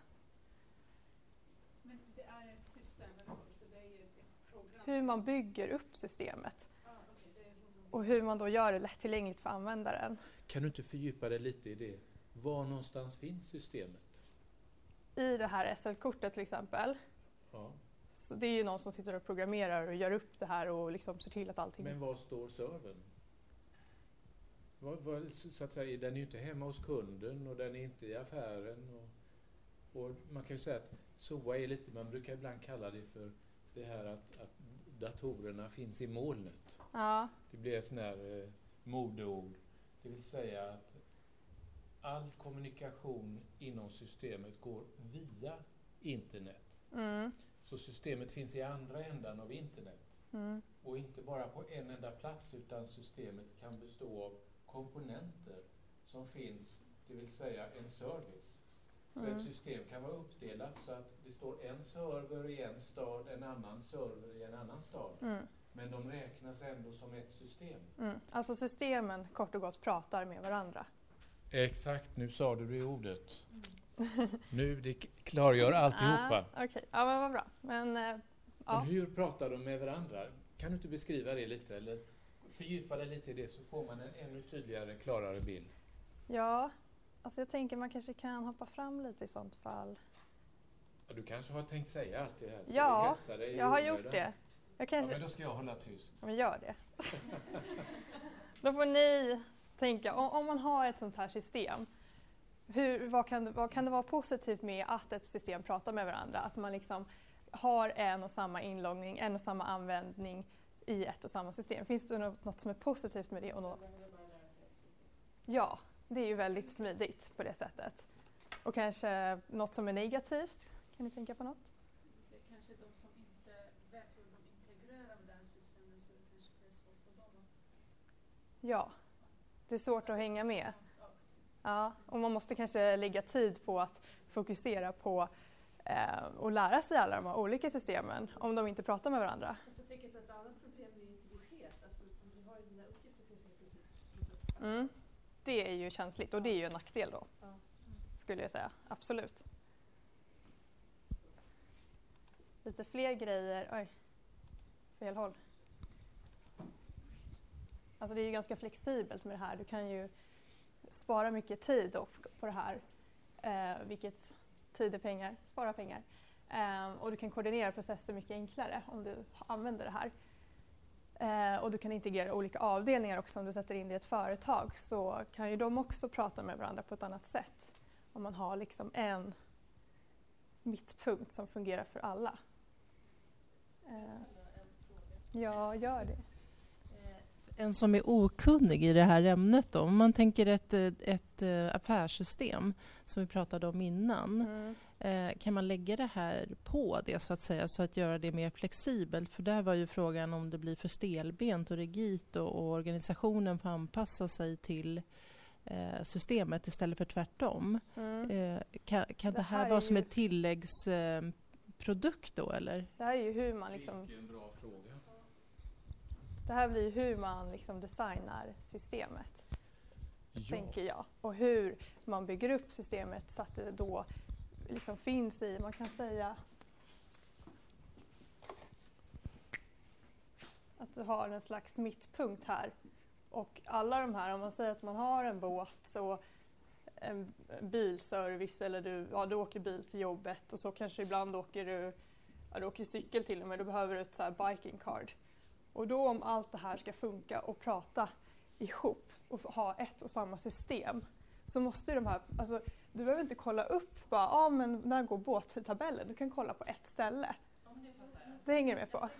Men det är ett system, så det är ju ett program. Hur man bygger upp systemet Ah, okay, det är och hur man då gör det lättillgängligt för användaren. Kan du inte fördjupa dig lite i det? Var någonstans finns systemet? I det här S L-kortet till exempel, Ja. så det är ju någon som sitter och programmerar och gör upp det här och liksom ser till att allting... Men var står servern? Var, var, så att säga, den är ju inte hemma hos kunden och den är inte i affären. Och, och man kan ju säga att S O A är lite, man brukar ibland kalla det för det här att, att datorerna finns i molnet. Ja. Det blir ett sånt här eh, modeord. Det vill säga att all kommunikation inom systemet går via internet. Mm. Så systemet finns i andra ändan av internet. Mm. Och inte bara på en enda plats, utan systemet kan bestå av komponenter som finns, det vill säga en service. För Mm. ett system kan vara uppdelat så att det står en server i en stad, en annan server i en annan stad. Mm. Men de räknas ändå som ett system. Mm. Alltså systemen kort och gott pratar med varandra. Exakt, nu sa du det ordet. Nu, det klargör alltihopa. Ah, Okej, okay. Ja men vad bra. Men, eh, ja. Men hur pratar de med varandra? Kan du inte beskriva det lite eller fördjupa dig lite i det så får man en ännu tydligare, klarare bild. Ja, alltså jag tänker man kanske kan hoppa fram lite i sånt fall. Ja, du kanske har tänkt säga allt det här. Så Ja, det hetsar dig i jag har onödan. gjort det. Jag kanske... Ja, men då ska jag hålla tyst. Ja, men gör det. Då får ni tänka, om, om man har ett sånt här system, hur, vad, kan det, vad kan det vara positivt med att ett system pratar med varandra? Att man liksom har en och samma inloggning, en och samma användning i ett och samma system. Finns det något, något som är positivt med det? Och något? Ja, det är ju väldigt smidigt på det sättet. Och kanske något som är negativt? Kan ni tänka på något? Det är kanske de som inte vet hur de integrerar med det systemet, så det kanske blir svårt för dem. Ja, det är svårt att hänga med. Ja, och man måste kanske lägga tid på att fokusera på eh, och lära sig alla de här olika systemen om de inte pratar med varandra. Jag tänker att ett annat problem är integritet. Alltså, om du har ju dina uppgifter finns det Mm. Det är ju känsligt och det är ju en nackdel då, Ja. skulle jag säga. Absolut. Lite fler grejer. Oj, fel håll. Alltså det är ju ganska flexibelt med det här. Du kan ju spara mycket tid då på det här. Eh, vilket tid är pengar, spara pengar. Eh, och du kan koordinera processer mycket enklare om du använder det här. Eh, och du kan integrera olika avdelningar också. Om du sätter in det i ett företag så kan ju de också prata med varandra på ett annat sätt. Om man har liksom en mittpunkt som fungerar för alla. Eh, ja, gör det. En som är okunnig i det här ämnet då, om man tänker ett, ett affärssystem som vi pratade om innan, Mm. eh, kan man lägga det här på det så att säga, så att göra det mer flexibelt? För där var ju frågan om det blir för stelbent och rigitt och, och organisationen får anpassa sig till eh, systemet istället för tvärtom. Mm. Eh, kan kan det, Det här, här är vara som ju- ett tilläggsprodukt då eller? Det här är ju hur man liksom... Vilken bra fråga. Det här blir hur man liksom designar systemet, Ja. tänker jag. Och hur man bygger upp systemet så att det då liksom finns i, man kan säga att du har en slags mittpunkt här. Och alla de här, om man säger att man har en båt och en bilservice eller du, ja, du åker bil till jobbet och så kanske ibland åker du, ja, du åker cykel till och med, då behöver du ett så här biking card. Och då om allt det här ska funka och prata ihop och ha ett och samma system så måste ju de här, alltså du behöver inte kolla upp bara, ja ah, men när går båttabellen? Du kan kolla på ett ställe. Det hänger du med på.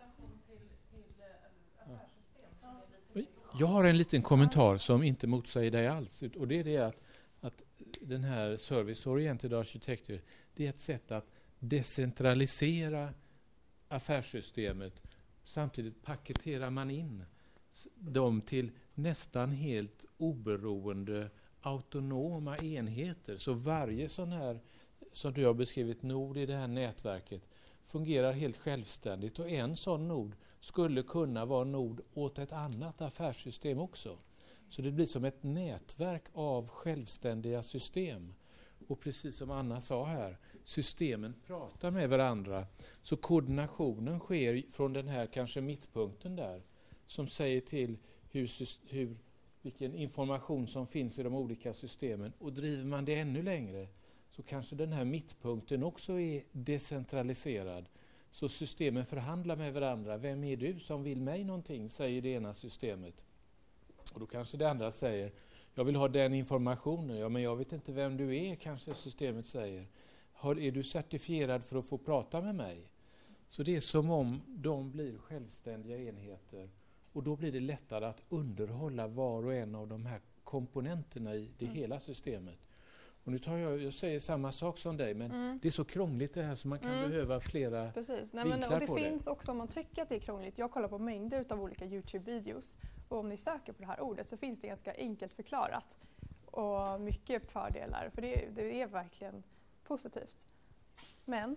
Jag har en liten kommentar som inte motsäger dig alls. Och det är det att, att den här service-oriented architecture, det är ett sätt att decentralisera affärssystemet. Samtidigt paketerar man in dem till nästan helt oberoende autonoma enheter. Så varje sån här, som du har beskrivit, nod i det här nätverket fungerar helt självständigt, och en sån nod skulle kunna vara nod åt ett annat affärssystem också. Så det blir som ett nätverk av självständiga system. Och precis som Anna sa här, systemen pratar med varandra. Så koordinationen sker från den här kanske mittpunkten där, som säger till hur, hur, vilken information som finns i de olika systemen. Och driver man det ännu längre så kanske den här mittpunkten också är decentraliserad. Så systemen förhandlar med varandra. Vem är du som vill mig någonting, säger det ena systemet. Och då kanske det andra säger, jag vill ha den informationen. Ja, men jag vet inte vem du är, kanske systemet säger. Har, är du certifierad för att få prata med mig? Så det är som om de blir självständiga enheter. Och då blir det lättare att underhålla var och en av de här komponenterna i det mm. hela systemet. Och nu tar jag, jag säger samma sak som dig, men mm. det är så krångligt det här så man kan mm. behöva flera Precis. Nej, vinklar men, och det på finns det. också, om man tycker att det är krångligt, jag kollar på mängder av olika YouTube-videos, och om ni söker på det här ordet så finns det ganska enkelt förklarat och mycket fördelar, för det, det är verkligen positivt. Men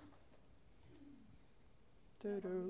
du, du.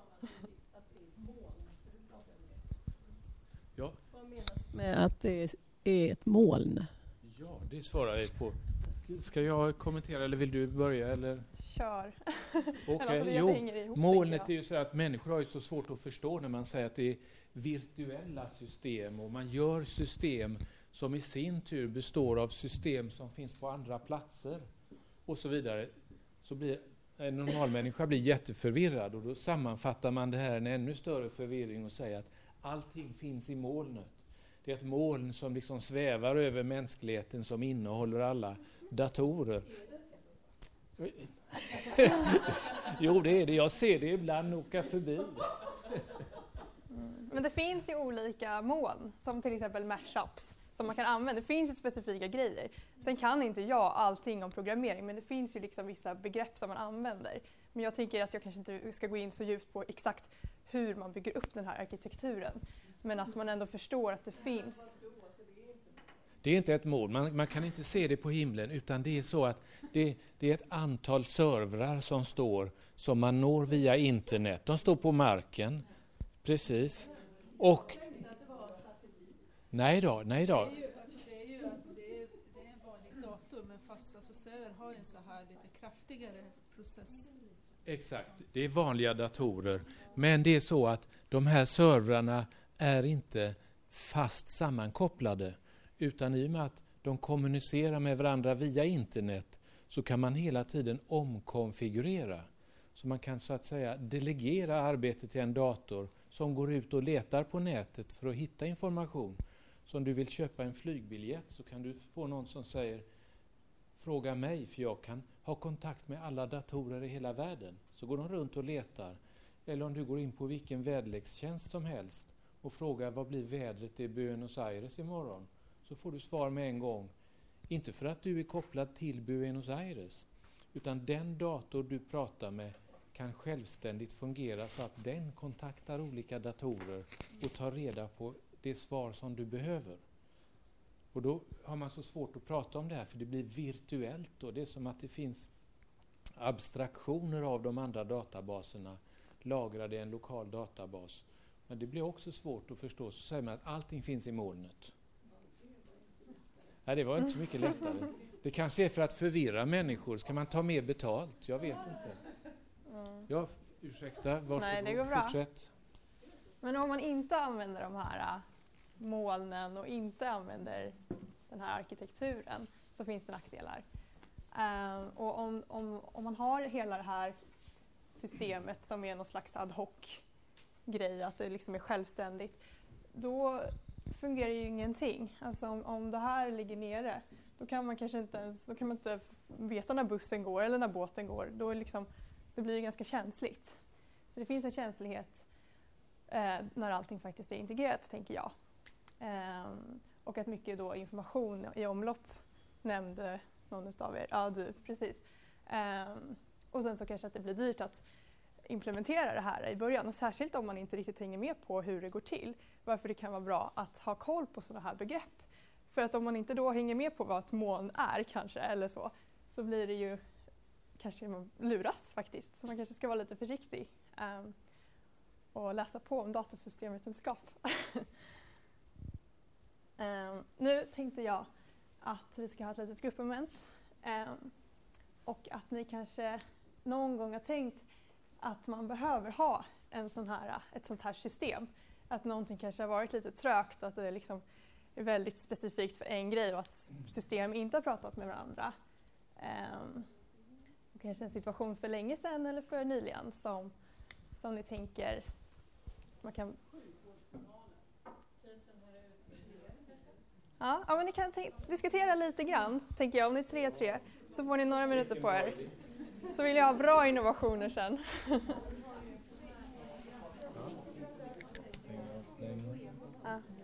Ja. Vad menas med att det är ett moln? Ja, det svarar jag på. Ska jag kommentera eller vill du börja? Eller? Kör. Okej, okay. Jo, ihop, molnet är ju så att människor har ju så svårt att förstå när man säger att det är virtuella system, och man gör system som i sin tur består av system som finns på andra platser och så vidare. Så blir en normalmänniska blir jätteförvirrad, och då sammanfattar man det här en ännu större förvirring och säger att allting finns i molnet. Det är ett moln som liksom svävar över mänskligheten, som innehåller alla datorer. Jo, det är det. Jag ser det ibland åka förbi. Mm. Men det finns ju olika moln, som till exempel mashups, som man kan använda. Det finns ju specifika grejer. Sen kan inte jag allting om programmering, men det finns ju liksom vissa begrepp som man använder. Men jag tänker att jag kanske inte ska gå in så djupt på exakt hur man bygger upp den här arkitekturen. Men att man ändå förstår att det finns. Det är inte ett mål, man, man kan inte se det på himlen, utan det är så att det, det är ett antal servrar som står, som man når via internet. De står på marken, precis. Och... Nej då, nej då. Det är ju, alltså det är ju det är, det är en vanlig dator, men fast alltså server har ju en så här lite kraftigare process. Exakt, det är vanliga datorer. Men det är så att de här servrarna är inte fast sammankopplade, utan i och med att de kommunicerar med varandra via internet så kan man hela tiden omkonfigurera. Så man kan så att säga delegera arbetet till en dator som går ut och letar på nätet för att hitta information. Så om du vill köpa en flygbiljett så kan du få någon som säger, fråga mig för jag kan ha kontakt med alla datorer i hela världen. Så går de runt och letar. Eller om du går in på vilken väderlekstjänst som helst och frågar vad blir vädret i Buenos Aires imorgon, så får du svar med en gång. Inte för att du är kopplad till Buenos Aires, utan den dator du pratar med kan självständigt fungera så att den kontaktar olika datorer och tar reda på det svar som du behöver. Och då har man så svårt att prata om det här, för det blir virtuellt då. Det är som att det finns abstraktioner av de andra databaserna lagrade i en lokal databas. Men det blir också svårt att förstå. Så säger man att allting finns i molnet. Nej, det var inte så mycket lättare. Det kanske är för att förvirra människor. Ska man ta mer betalt? Jag vet inte. Ja, ursäkta. Varsågod. Nej, det går bra. Fortsätt. Men om man inte använder de här molnen och inte använder den här arkitekturen så finns det nackdelar. Um, och om, om, om man har hela det här systemet som är någon slags ad hoc-grej, att det liksom är självständigt, då fungerar ju ingenting. Alltså om, om det här ligger nere, då kan man kanske inte ens, då kan man inte veta när bussen går eller när båten går. Då är liksom, det blir ju ganska känsligt. Så det finns en känslighet eh, när allting faktiskt är integrerat, tänker jag. Um, och att mycket då information i omlopp nämnde någon av er. Ja, du, precis. Um, och sen så kanske att det blir dyrt att implementera det här i början. Och särskilt om man inte riktigt hänger med på hur det går till. Varför det kan vara bra att ha koll på sådana här begrepp. För att om man inte då hänger med på vad ett moln är kanske eller så, så blir det ju kanske man luras faktiskt. Så man kanske ska vara lite försiktig um, och läsa på om datasystemvetenskap. um, nu tänkte jag att vi ska ha ett litet gruppmoment um, och att ni kanske någon gång har tänkt att man behöver ha en sån här, ett sånt här system. Att någonting kanske har varit lite trögt, att det liksom är väldigt specifikt för en grej och att system inte har pratat med varandra. Um, och kanske en situation för länge sedan eller för nyligen som, som ni tänker man kan... Ja, ja men ni kan diskutera lite grann, tänker jag. Om ni är tre tre så får ni några minuter på er. Så vill jag ha bra innovationer sen. Ja.